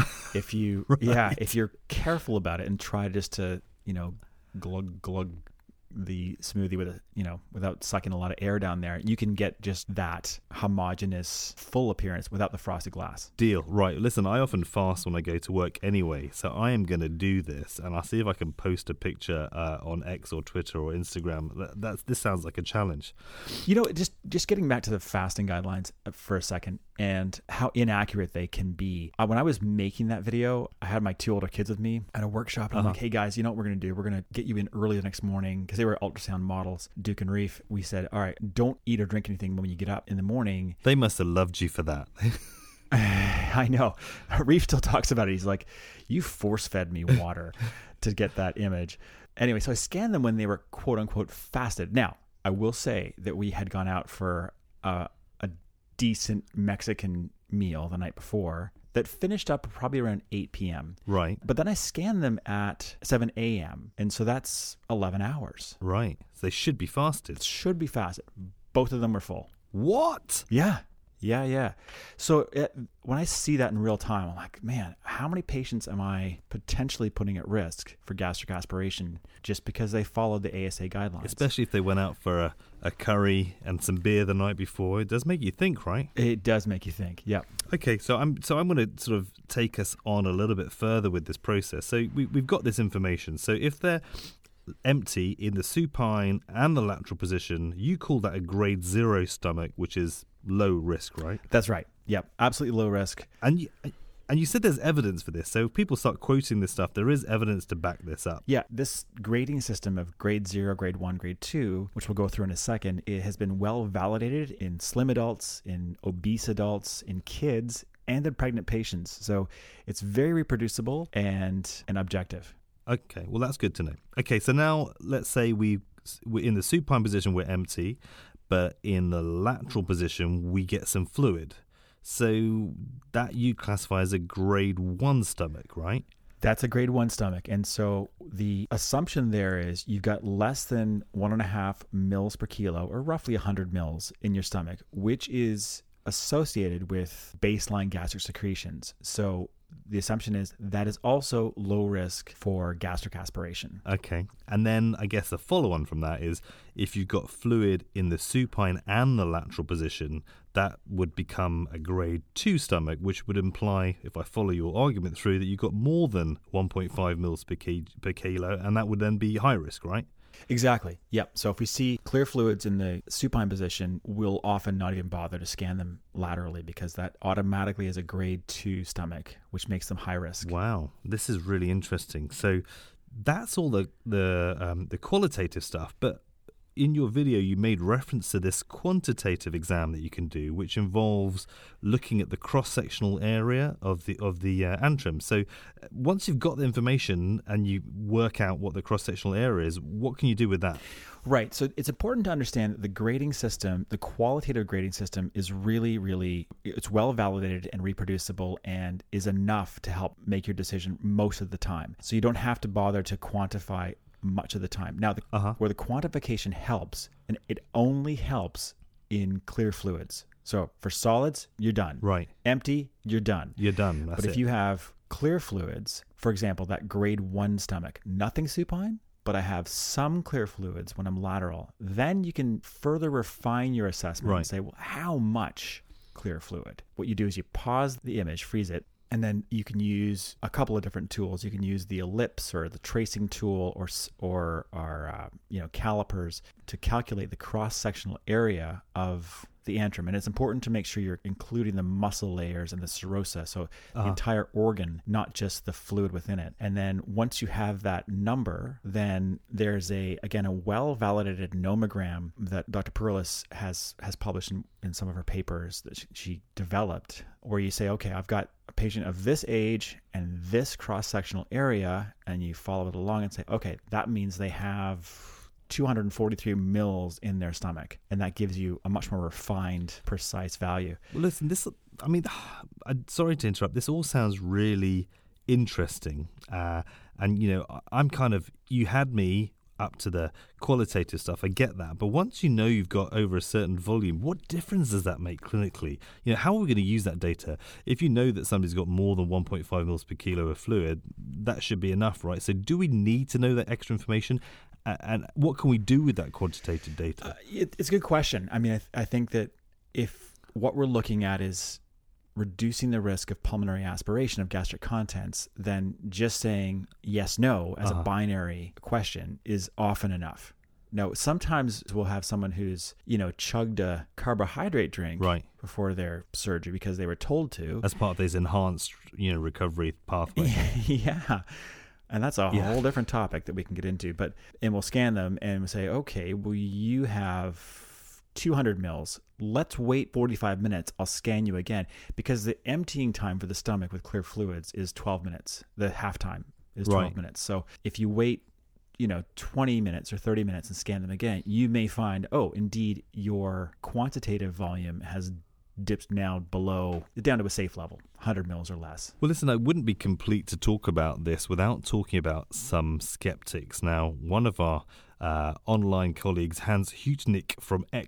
Speaker 2: if you
Speaker 3: right.
Speaker 2: yeah if you're careful about it and try just to, you know, glug glug the smoothie with a, you know, without sucking a lot of air down there, you can get just that homogeneous full appearance without the frosted glass.
Speaker 3: Deal. Right. Listen, I often fast when I go to work anyway, so I am going to do this, and I'll see if I can post a picture uh, on X or Twitter or Instagram. That, that's this sounds like a challenge.
Speaker 2: You know, just just getting back to the fasting guidelines for a second and how inaccurate they can be. Uh, when I was making that video, I had my two older kids with me at a workshop, and I'm
Speaker 3: uh-huh.
Speaker 2: like, hey guys, you know what we're going to do? We're going to get you in early the next morning because they were ultrasound models, Duke and Reef. We said, all right, don't eat or drink anything when you get up in the morning.
Speaker 3: They must have loved you for that.
Speaker 2: I know. Reef still talks about it. He's like, you force fed me water to get that image. Anyway, so I scanned them when they were quote unquote fasted. Now, I will say that we had gone out for uh, a decent Mexican meal the night before that finished up probably around eight p.m.
Speaker 3: Right.
Speaker 2: But then I scanned them at seven a.m. And so that's eleven hours.
Speaker 3: Right. So they should be fasted.
Speaker 2: It should be fasted. Both of them were full.
Speaker 3: What?
Speaker 2: Yeah. Yeah, yeah. So it, when I see that in real time, I'm like, man, how many patients am I potentially putting at risk for gastric aspiration just because they followed the A S A guidelines?
Speaker 3: Especially if they went out for a, a curry and some beer the night before. It does make you think, right?
Speaker 2: It does make you think, yeah.
Speaker 3: Okay, so I'm so I'm going to sort of take us on a little bit further with this process. So we, we've got this information. So if they're empty in the supine and the lateral position, you call that a grade zero stomach, which is low risk, right?
Speaker 2: That's right. Yep, absolutely low risk.
Speaker 3: And you, and you said there's evidence for this. So if people start quoting this stuff, there is evidence to back this up.
Speaker 2: Yeah, this grading system of grade zero, grade one, grade two, which we'll go through in a second, it has been well validated in slim adults, in obese adults, in kids, and in pregnant patients. So it's very reproducible and, and objective.
Speaker 3: Okay, well, that's good to know. Okay, so now let's say we, we're in the supine position, we're empty, but in the lateral position, we get some fluid. So that you classify as a grade one stomach, right?
Speaker 2: That's a grade one stomach. And so the assumption there is you've got less than one and a half mils per kilo, or roughly one hundred mils in your stomach, which is associated with baseline gastric secretions. So the assumption is that is also low risk for gastric aspiration.
Speaker 3: Okay. And then I guess the follow-on from that is if you've got fluid in the supine and the lateral position, that would become a grade two stomach, which would imply, if I follow your argument through, that you've got more than one point five mils per, ki- per kilo, and that would then be high risk, right?
Speaker 2: Exactly. Yep. So if we see clear fluids in the supine position, we'll often not even bother to scan them laterally because that automatically is a grade two stomach, which makes them high risk.
Speaker 3: Wow. This is really interesting. So that's all the the um, the qualitative stuff. But in your video, you made reference to this quantitative exam that you can do, which involves looking at the cross-sectional area of the of the uh, antrum. So once you've got the information and you work out what the cross-sectional area is, what can you do with that?
Speaker 2: Right. So it's important to understand that the grading system, the qualitative grading system is really, really, it's well validated and reproducible and is enough to help make your decision most of the time. So you don't have to bother to quantify much of the time. Now, the, uh-huh. where the quantification helps, and it only helps in clear fluids. So for solids, you're done.
Speaker 3: Right.
Speaker 2: Empty, you're done.
Speaker 3: You're done. That's
Speaker 2: but if
Speaker 3: it.
Speaker 2: you have clear fluids, for example, that grade one stomach, nothing supine, but I have some clear fluids when I'm lateral, then you can further refine your assessment
Speaker 3: right.
Speaker 2: and say, well, how much clear fluid? What you do is you pause the image, freeze it, and then you can use a couple of different tools. You can use the ellipse or the tracing tool or or, or uh, you know calipers to calculate the cross-sectional area of the antrum. And it's important to make sure you're including the muscle layers and the serosa, so uh-huh. the entire organ, not just the fluid within it. And then once you have that number, then there's a, again, a well-validated nomogram that Doctor Perillis has has published in, in some of her papers that she, she developed, where you say, okay, I've got a patient of this age and this cross-sectional area, and you follow it along and say, okay, that means they have two hundred forty-three mils in their stomach, and that gives you a much more refined, precise value.
Speaker 3: Well, listen, this, I mean, I'm sorry to interrupt. This all sounds really interesting. Uh, and, you know, I'm kind of, you had me up to the qualitative stuff. I get that. But once you know you've got over a certain volume, what difference does that make clinically? You know, how are we going to use that data? If you know that somebody's got more than one point five mils per kilo of fluid, that should be enough, right? So do we need to know that extra information? And what can we do with that quantitative data?
Speaker 2: Uh, it, it's a good question. I mean, I, th- I think that if what we're looking at is reducing the risk of pulmonary aspiration of gastric contents, then just saying yes, no as uh-huh. a binary question is often enough. Now, sometimes we'll have someone who's, you know, chugged a carbohydrate drink
Speaker 3: right.
Speaker 2: before their surgery because they were told to.
Speaker 3: As part of this enhanced, you know, recovery pathway.
Speaker 2: yeah. And that's a
Speaker 3: yeah.
Speaker 2: whole different topic that we can get into. But and we'll scan them and we'll say, okay, well, you have two hundred mils. Let's wait forty-five minutes. I'll scan you again. Because the emptying time for the stomach with clear fluids is twelve minutes. The half time is twelve
Speaker 3: right.
Speaker 2: minutes. So if you wait, you know, twenty minutes or thirty minutes and scan them again, you may find, oh, indeed, your quantitative volume has dips now below, down to a safe level, one hundred mils or less.
Speaker 3: Well, listen, I wouldn't be complete to talk about this without talking about some skeptics. Now, one of our uh, online colleagues, Hans Hutnik from X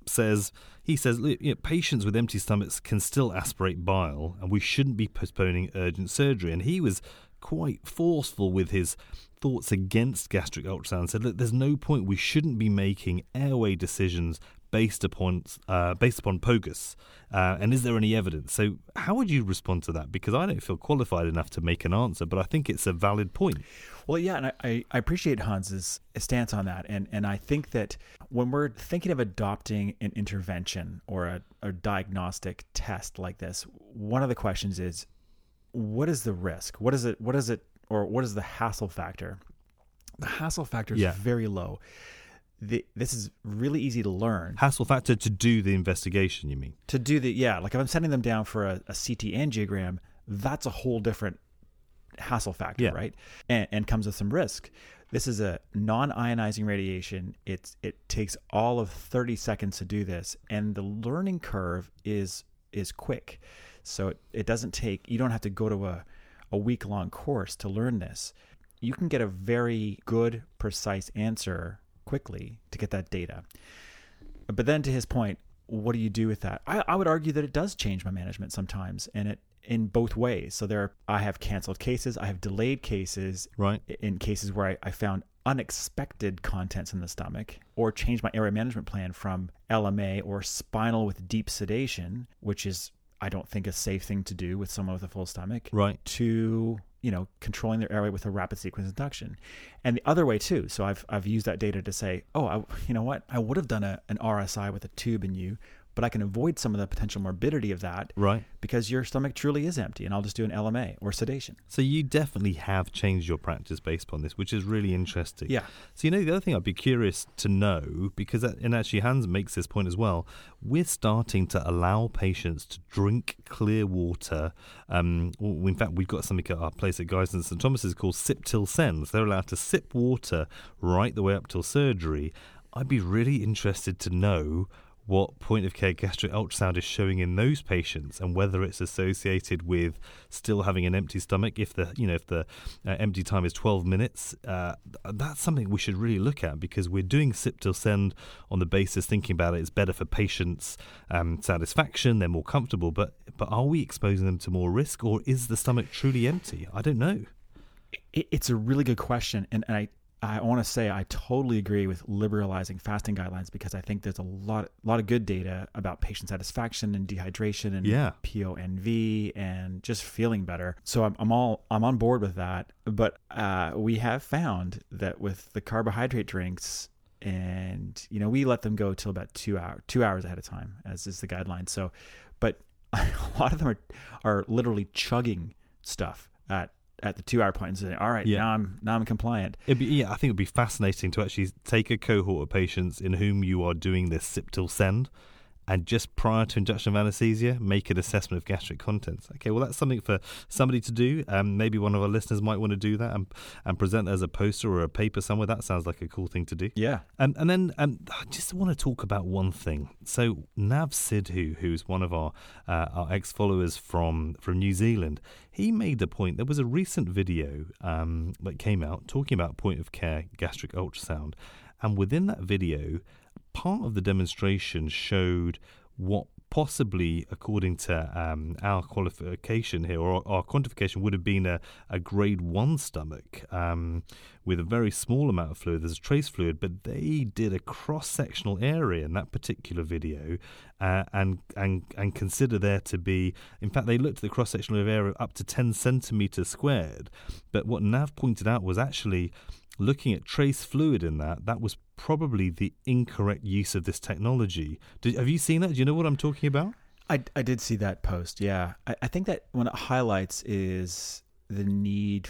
Speaker 3: says, he says, you know, patients with empty stomachs can still aspirate bile, and we shouldn't be postponing urgent surgery. And he was quite forceful with his thoughts against gastric ultrasound. Said, look, there's no point. We shouldn't be making airway decisions based upon uh, based upon P O G S. Uh, and is there any evidence? So how would you respond to that? Because I don't feel qualified enough to make an answer, but I think it's a valid point.
Speaker 2: Well, yeah, and I, I appreciate Hans's stance on that. And, and I think that when we're thinking of adopting an intervention or a, a diagnostic test like this, one of the questions is, what is the risk? What is it? What is it? Or what is the hassle factor? The hassle factor is
Speaker 3: Yeah.
Speaker 2: very low. The, this is really easy to learn.
Speaker 3: Hassle factor to do the investigation, you mean?
Speaker 2: To do the, yeah, like if I'm sending them down for a, a C T angiogram, that's a whole different hassle factor,
Speaker 3: Yeah.
Speaker 2: right? And, and comes with some risk. This is a non-ionizing radiation. It's it takes all of thirty seconds to do this, and the learning curve is is quick. So it, it doesn't take, you don't have to go to a, a week-long course to learn this. You can get a very good, precise answer quickly to get that data. But then to his point, what do you do with that? I, I would argue that it does change my management sometimes, and it in both ways. So there, are, I have canceled cases, I have delayed cases,
Speaker 3: Right.
Speaker 2: in cases where I, I found unexpected contents in the stomach, or changed my airway management plan from L M A or spinal with deep sedation, which is, I don't think, a safe thing to do with someone with a full stomach,
Speaker 3: Right.
Speaker 2: to, you know, controlling their airway with a rapid sequence induction. And the other way too. So I've I've used that data to say, oh, I, you know what? I would have done a, an R S I with a tube in you, but I can avoid some of the potential morbidity of that,
Speaker 3: Right.
Speaker 2: because your stomach truly is empty, and I'll just do an L M A or sedation.
Speaker 3: So you definitely have changed your practice based upon this, which is really interesting.
Speaker 2: Yeah.
Speaker 3: So, you know, the other thing I'd be curious to know, because, that, and actually Hans makes this point as well, we're starting to allow patients to drink clear water. Um, well, in fact, we've got something at our place at Guy's and St Thomas's called Sip Till Send. They're allowed to sip water right the way up till surgery. I'd be really interested to know what point of care gastric ultrasound is showing in those patients, and whether it's associated with still having an empty stomach. If the you know if the uh, empty time is twelve minutes, uh, that's something we should really look at, because we're doing sip till send on the basis, thinking about it, it's better for patients' um, satisfaction, they're more comfortable. But but are we exposing them to more risk, or is the stomach truly empty? I don't know.
Speaker 2: It, it's a really good question, and I. I want to say I totally agree with liberalizing fasting guidelines, because I think there's a lot, lot of good data about patient satisfaction and dehydration and
Speaker 3: Yeah.
Speaker 2: P O N V and just feeling better. So I'm, I'm all I'm on board with that. But uh, we have found that with the carbohydrate drinks, and you know, we let them go till about two hours two hours ahead of time, as is the guideline. So, but a lot of them are are literally chugging stuff at. at the two-hour point and saying, all right,
Speaker 3: Yeah.
Speaker 2: now I'm now I'm compliant.
Speaker 3: It'd be, yeah, I think it'd be fascinating to actually take a cohort of patients in whom you are doing this sip till send, and just prior to induction of anesthesia, make an assessment of gastric contents. Okay, well, that's something for somebody to do. Um, maybe one of our listeners might want to do that and, and present as a poster or a paper somewhere. That sounds like a cool thing to do.
Speaker 2: Yeah.
Speaker 3: Um, and then um, I just want to talk about one thing. So Nav Sidhu, who's one of our uh, our ex-followers from, from New Zealand, he made the point. There was a recent video um, that came out talking about point-of-care gastric ultrasound. And within that video, part of the demonstration showed what possibly, according to um, our qualification here, or our quantification, would have been a, a grade one stomach um, with a very small amount of fluid. There's a trace fluid, but they did a cross-sectional area in that particular video uh, and, and, and consider there to be, in fact, they looked at the cross-sectional area up to ten centimetres squared. But what Nav pointed out was actually, looking at trace fluid in that, that was probably the incorrect use of this technology. Did, have you seen that? Do you know what I'm talking about?
Speaker 2: I, I did see that post, yeah. I, I think that what it highlights is the need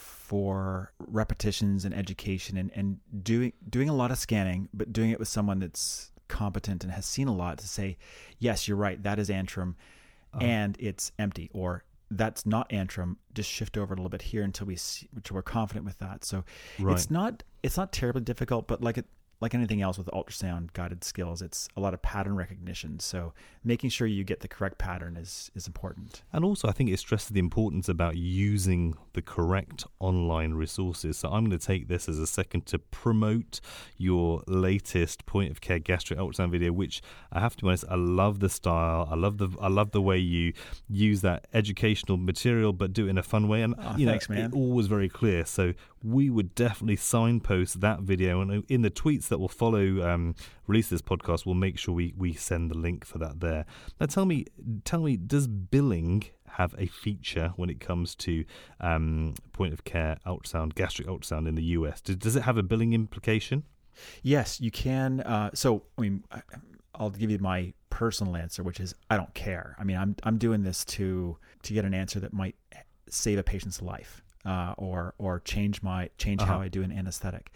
Speaker 2: for repetitions and education, and, and doing doing a lot of scanning, but doing it with someone that's competent and has seen a lot to say, yes, you're right, that is antrum, uh, and it's empty, or that's not antrum, just shift over a little bit here until we see, which we're confident with that. So
Speaker 3: right.
Speaker 2: it's not it's not terribly difficult, but like it, like anything else with ultrasound guided skills, it's a lot of pattern recognition. So making sure you get the correct pattern is is important.
Speaker 3: And also, I think it stresses the importance about using the correct online resources. So I'm going to take this as a second to promote your latest point of care gastric ultrasound video, which I have to be honest, I love the style. I love the I love the way you use that educational material, but do it in a fun way. And
Speaker 2: oh,
Speaker 3: you
Speaker 2: thanks,
Speaker 3: know,
Speaker 2: man.
Speaker 3: it all was very clear. So we would definitely signpost that video, and in the tweets that will follow um, release this podcast, we'll make sure we, we send the link for that there. Now, tell me, tell me, does billing have a feature when it comes to um, point of care ultrasound, gastric ultrasound in the U S? Does, does it have a billing implication?
Speaker 2: Yes, you can. Uh, so, I mean, I, I'll give you my personal answer, which is I don't care. I mean, I'm I'm doing this to to get an answer that might save a patient's life. Uh, or or change my change uh-huh. how I do an anesthetic.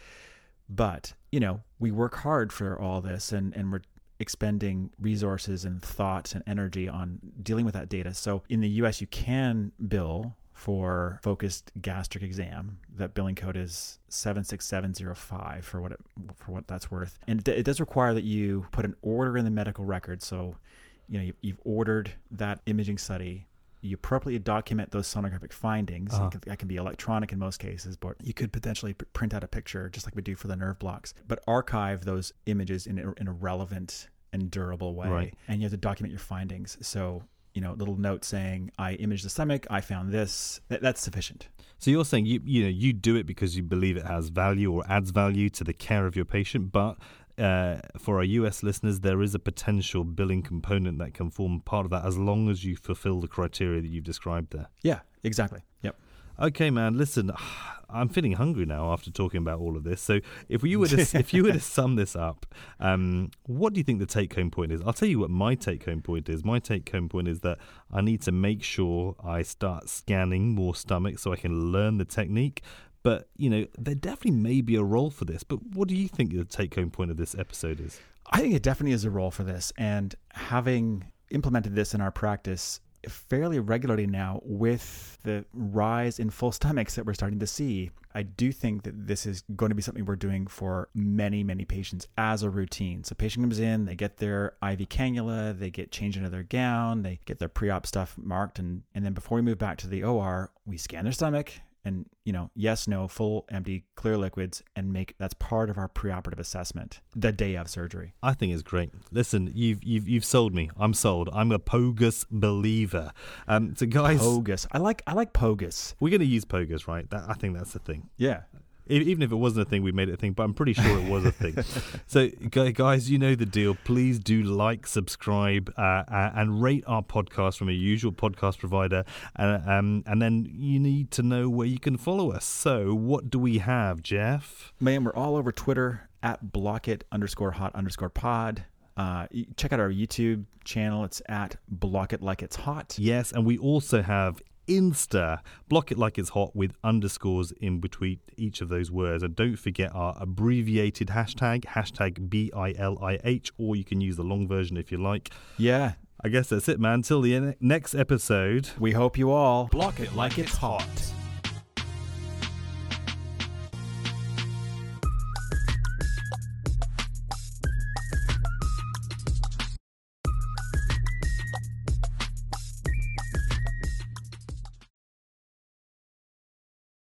Speaker 2: But, you know, we work hard for all this, and, and we're expending resources and thoughts and energy on dealing with that data. So in the U S, you can bill for focused gastric exam. That billing code is seven six seven zero five for what it, for what that's worth. And it, it does require that you put an order in the medical record. So, you know, you, you've ordered that imaging study. You appropriately document those sonographic findings.
Speaker 3: Uh-huh.
Speaker 2: That can be electronic in most cases, but you could potentially p- print out a picture just like we do for the nerve blocks, but archive those images in a, in a relevant and durable way.
Speaker 3: Right.
Speaker 2: And you have to document your findings. So, you know, little note saying, I imaged the stomach, I found this, that, that's sufficient.
Speaker 3: So you're saying you you know you do it because you believe it has value or adds value to the care of your patient, but Uh, for our U S listeners, there is a potential billing component that can form part of that as long as you fulfill the criteria that you've described there.
Speaker 2: Yeah, exactly. Yep.
Speaker 3: Okay, man. Listen, I'm feeling hungry now after talking about all of this. So, if you were to if you were to sum this up, um, what do you think the take-home point is? I'll tell you what my take-home point is. My take-home point is that I need to make sure I start scanning more stomachs so I can learn the technique. But, you know, there definitely may be a role for this. But what do you think the take-home point of this episode is?
Speaker 2: I think it definitely is a role for this. And having implemented this in our practice fairly regularly now with the rise in full stomachs that we're starting to see, I do think that this is going to be something we're doing for many, many patients as a routine. So patient comes in, they get their I V cannula, they get changed into their gown, they get their pre-op stuff marked. And, and then before we move back to the O R, we scan their stomach. And, you know, yes, no, full, empty, clear liquids, and make that's part of our preoperative assessment the day of surgery.
Speaker 3: I think it's great. Listen, you've you've you've sold me. I'm sold. I'm a POGUS believer. Um, so guys,
Speaker 2: POGUS. I like I like POGUS.
Speaker 3: We're going to use POGUS, right? That, I think that's the thing.
Speaker 2: Yeah.
Speaker 3: Even if it wasn't a thing, we made it a thing, but I'm pretty sure it was a thing. So, guys, you know the deal. Please do like, subscribe, uh, uh, and rate our podcast from a usual podcast provider. Uh, um, and then you need to know where you can follow us. So, what do we have, Jeff?
Speaker 2: Man, we're all over Twitter at blockit underscore hot underscore pod. Uh, check out our YouTube channel. It's at blockit like it's hot.
Speaker 3: Yes, and we also have Insta, block it like it's hot with underscores in between each of those words. And don't forget our abbreviated hashtag, hashtag B I L I H, or you can use the long version if you like.
Speaker 2: Yeah.
Speaker 3: I guess that's it, man. Till the next episode.
Speaker 2: We hope you all
Speaker 1: block it like it's hot.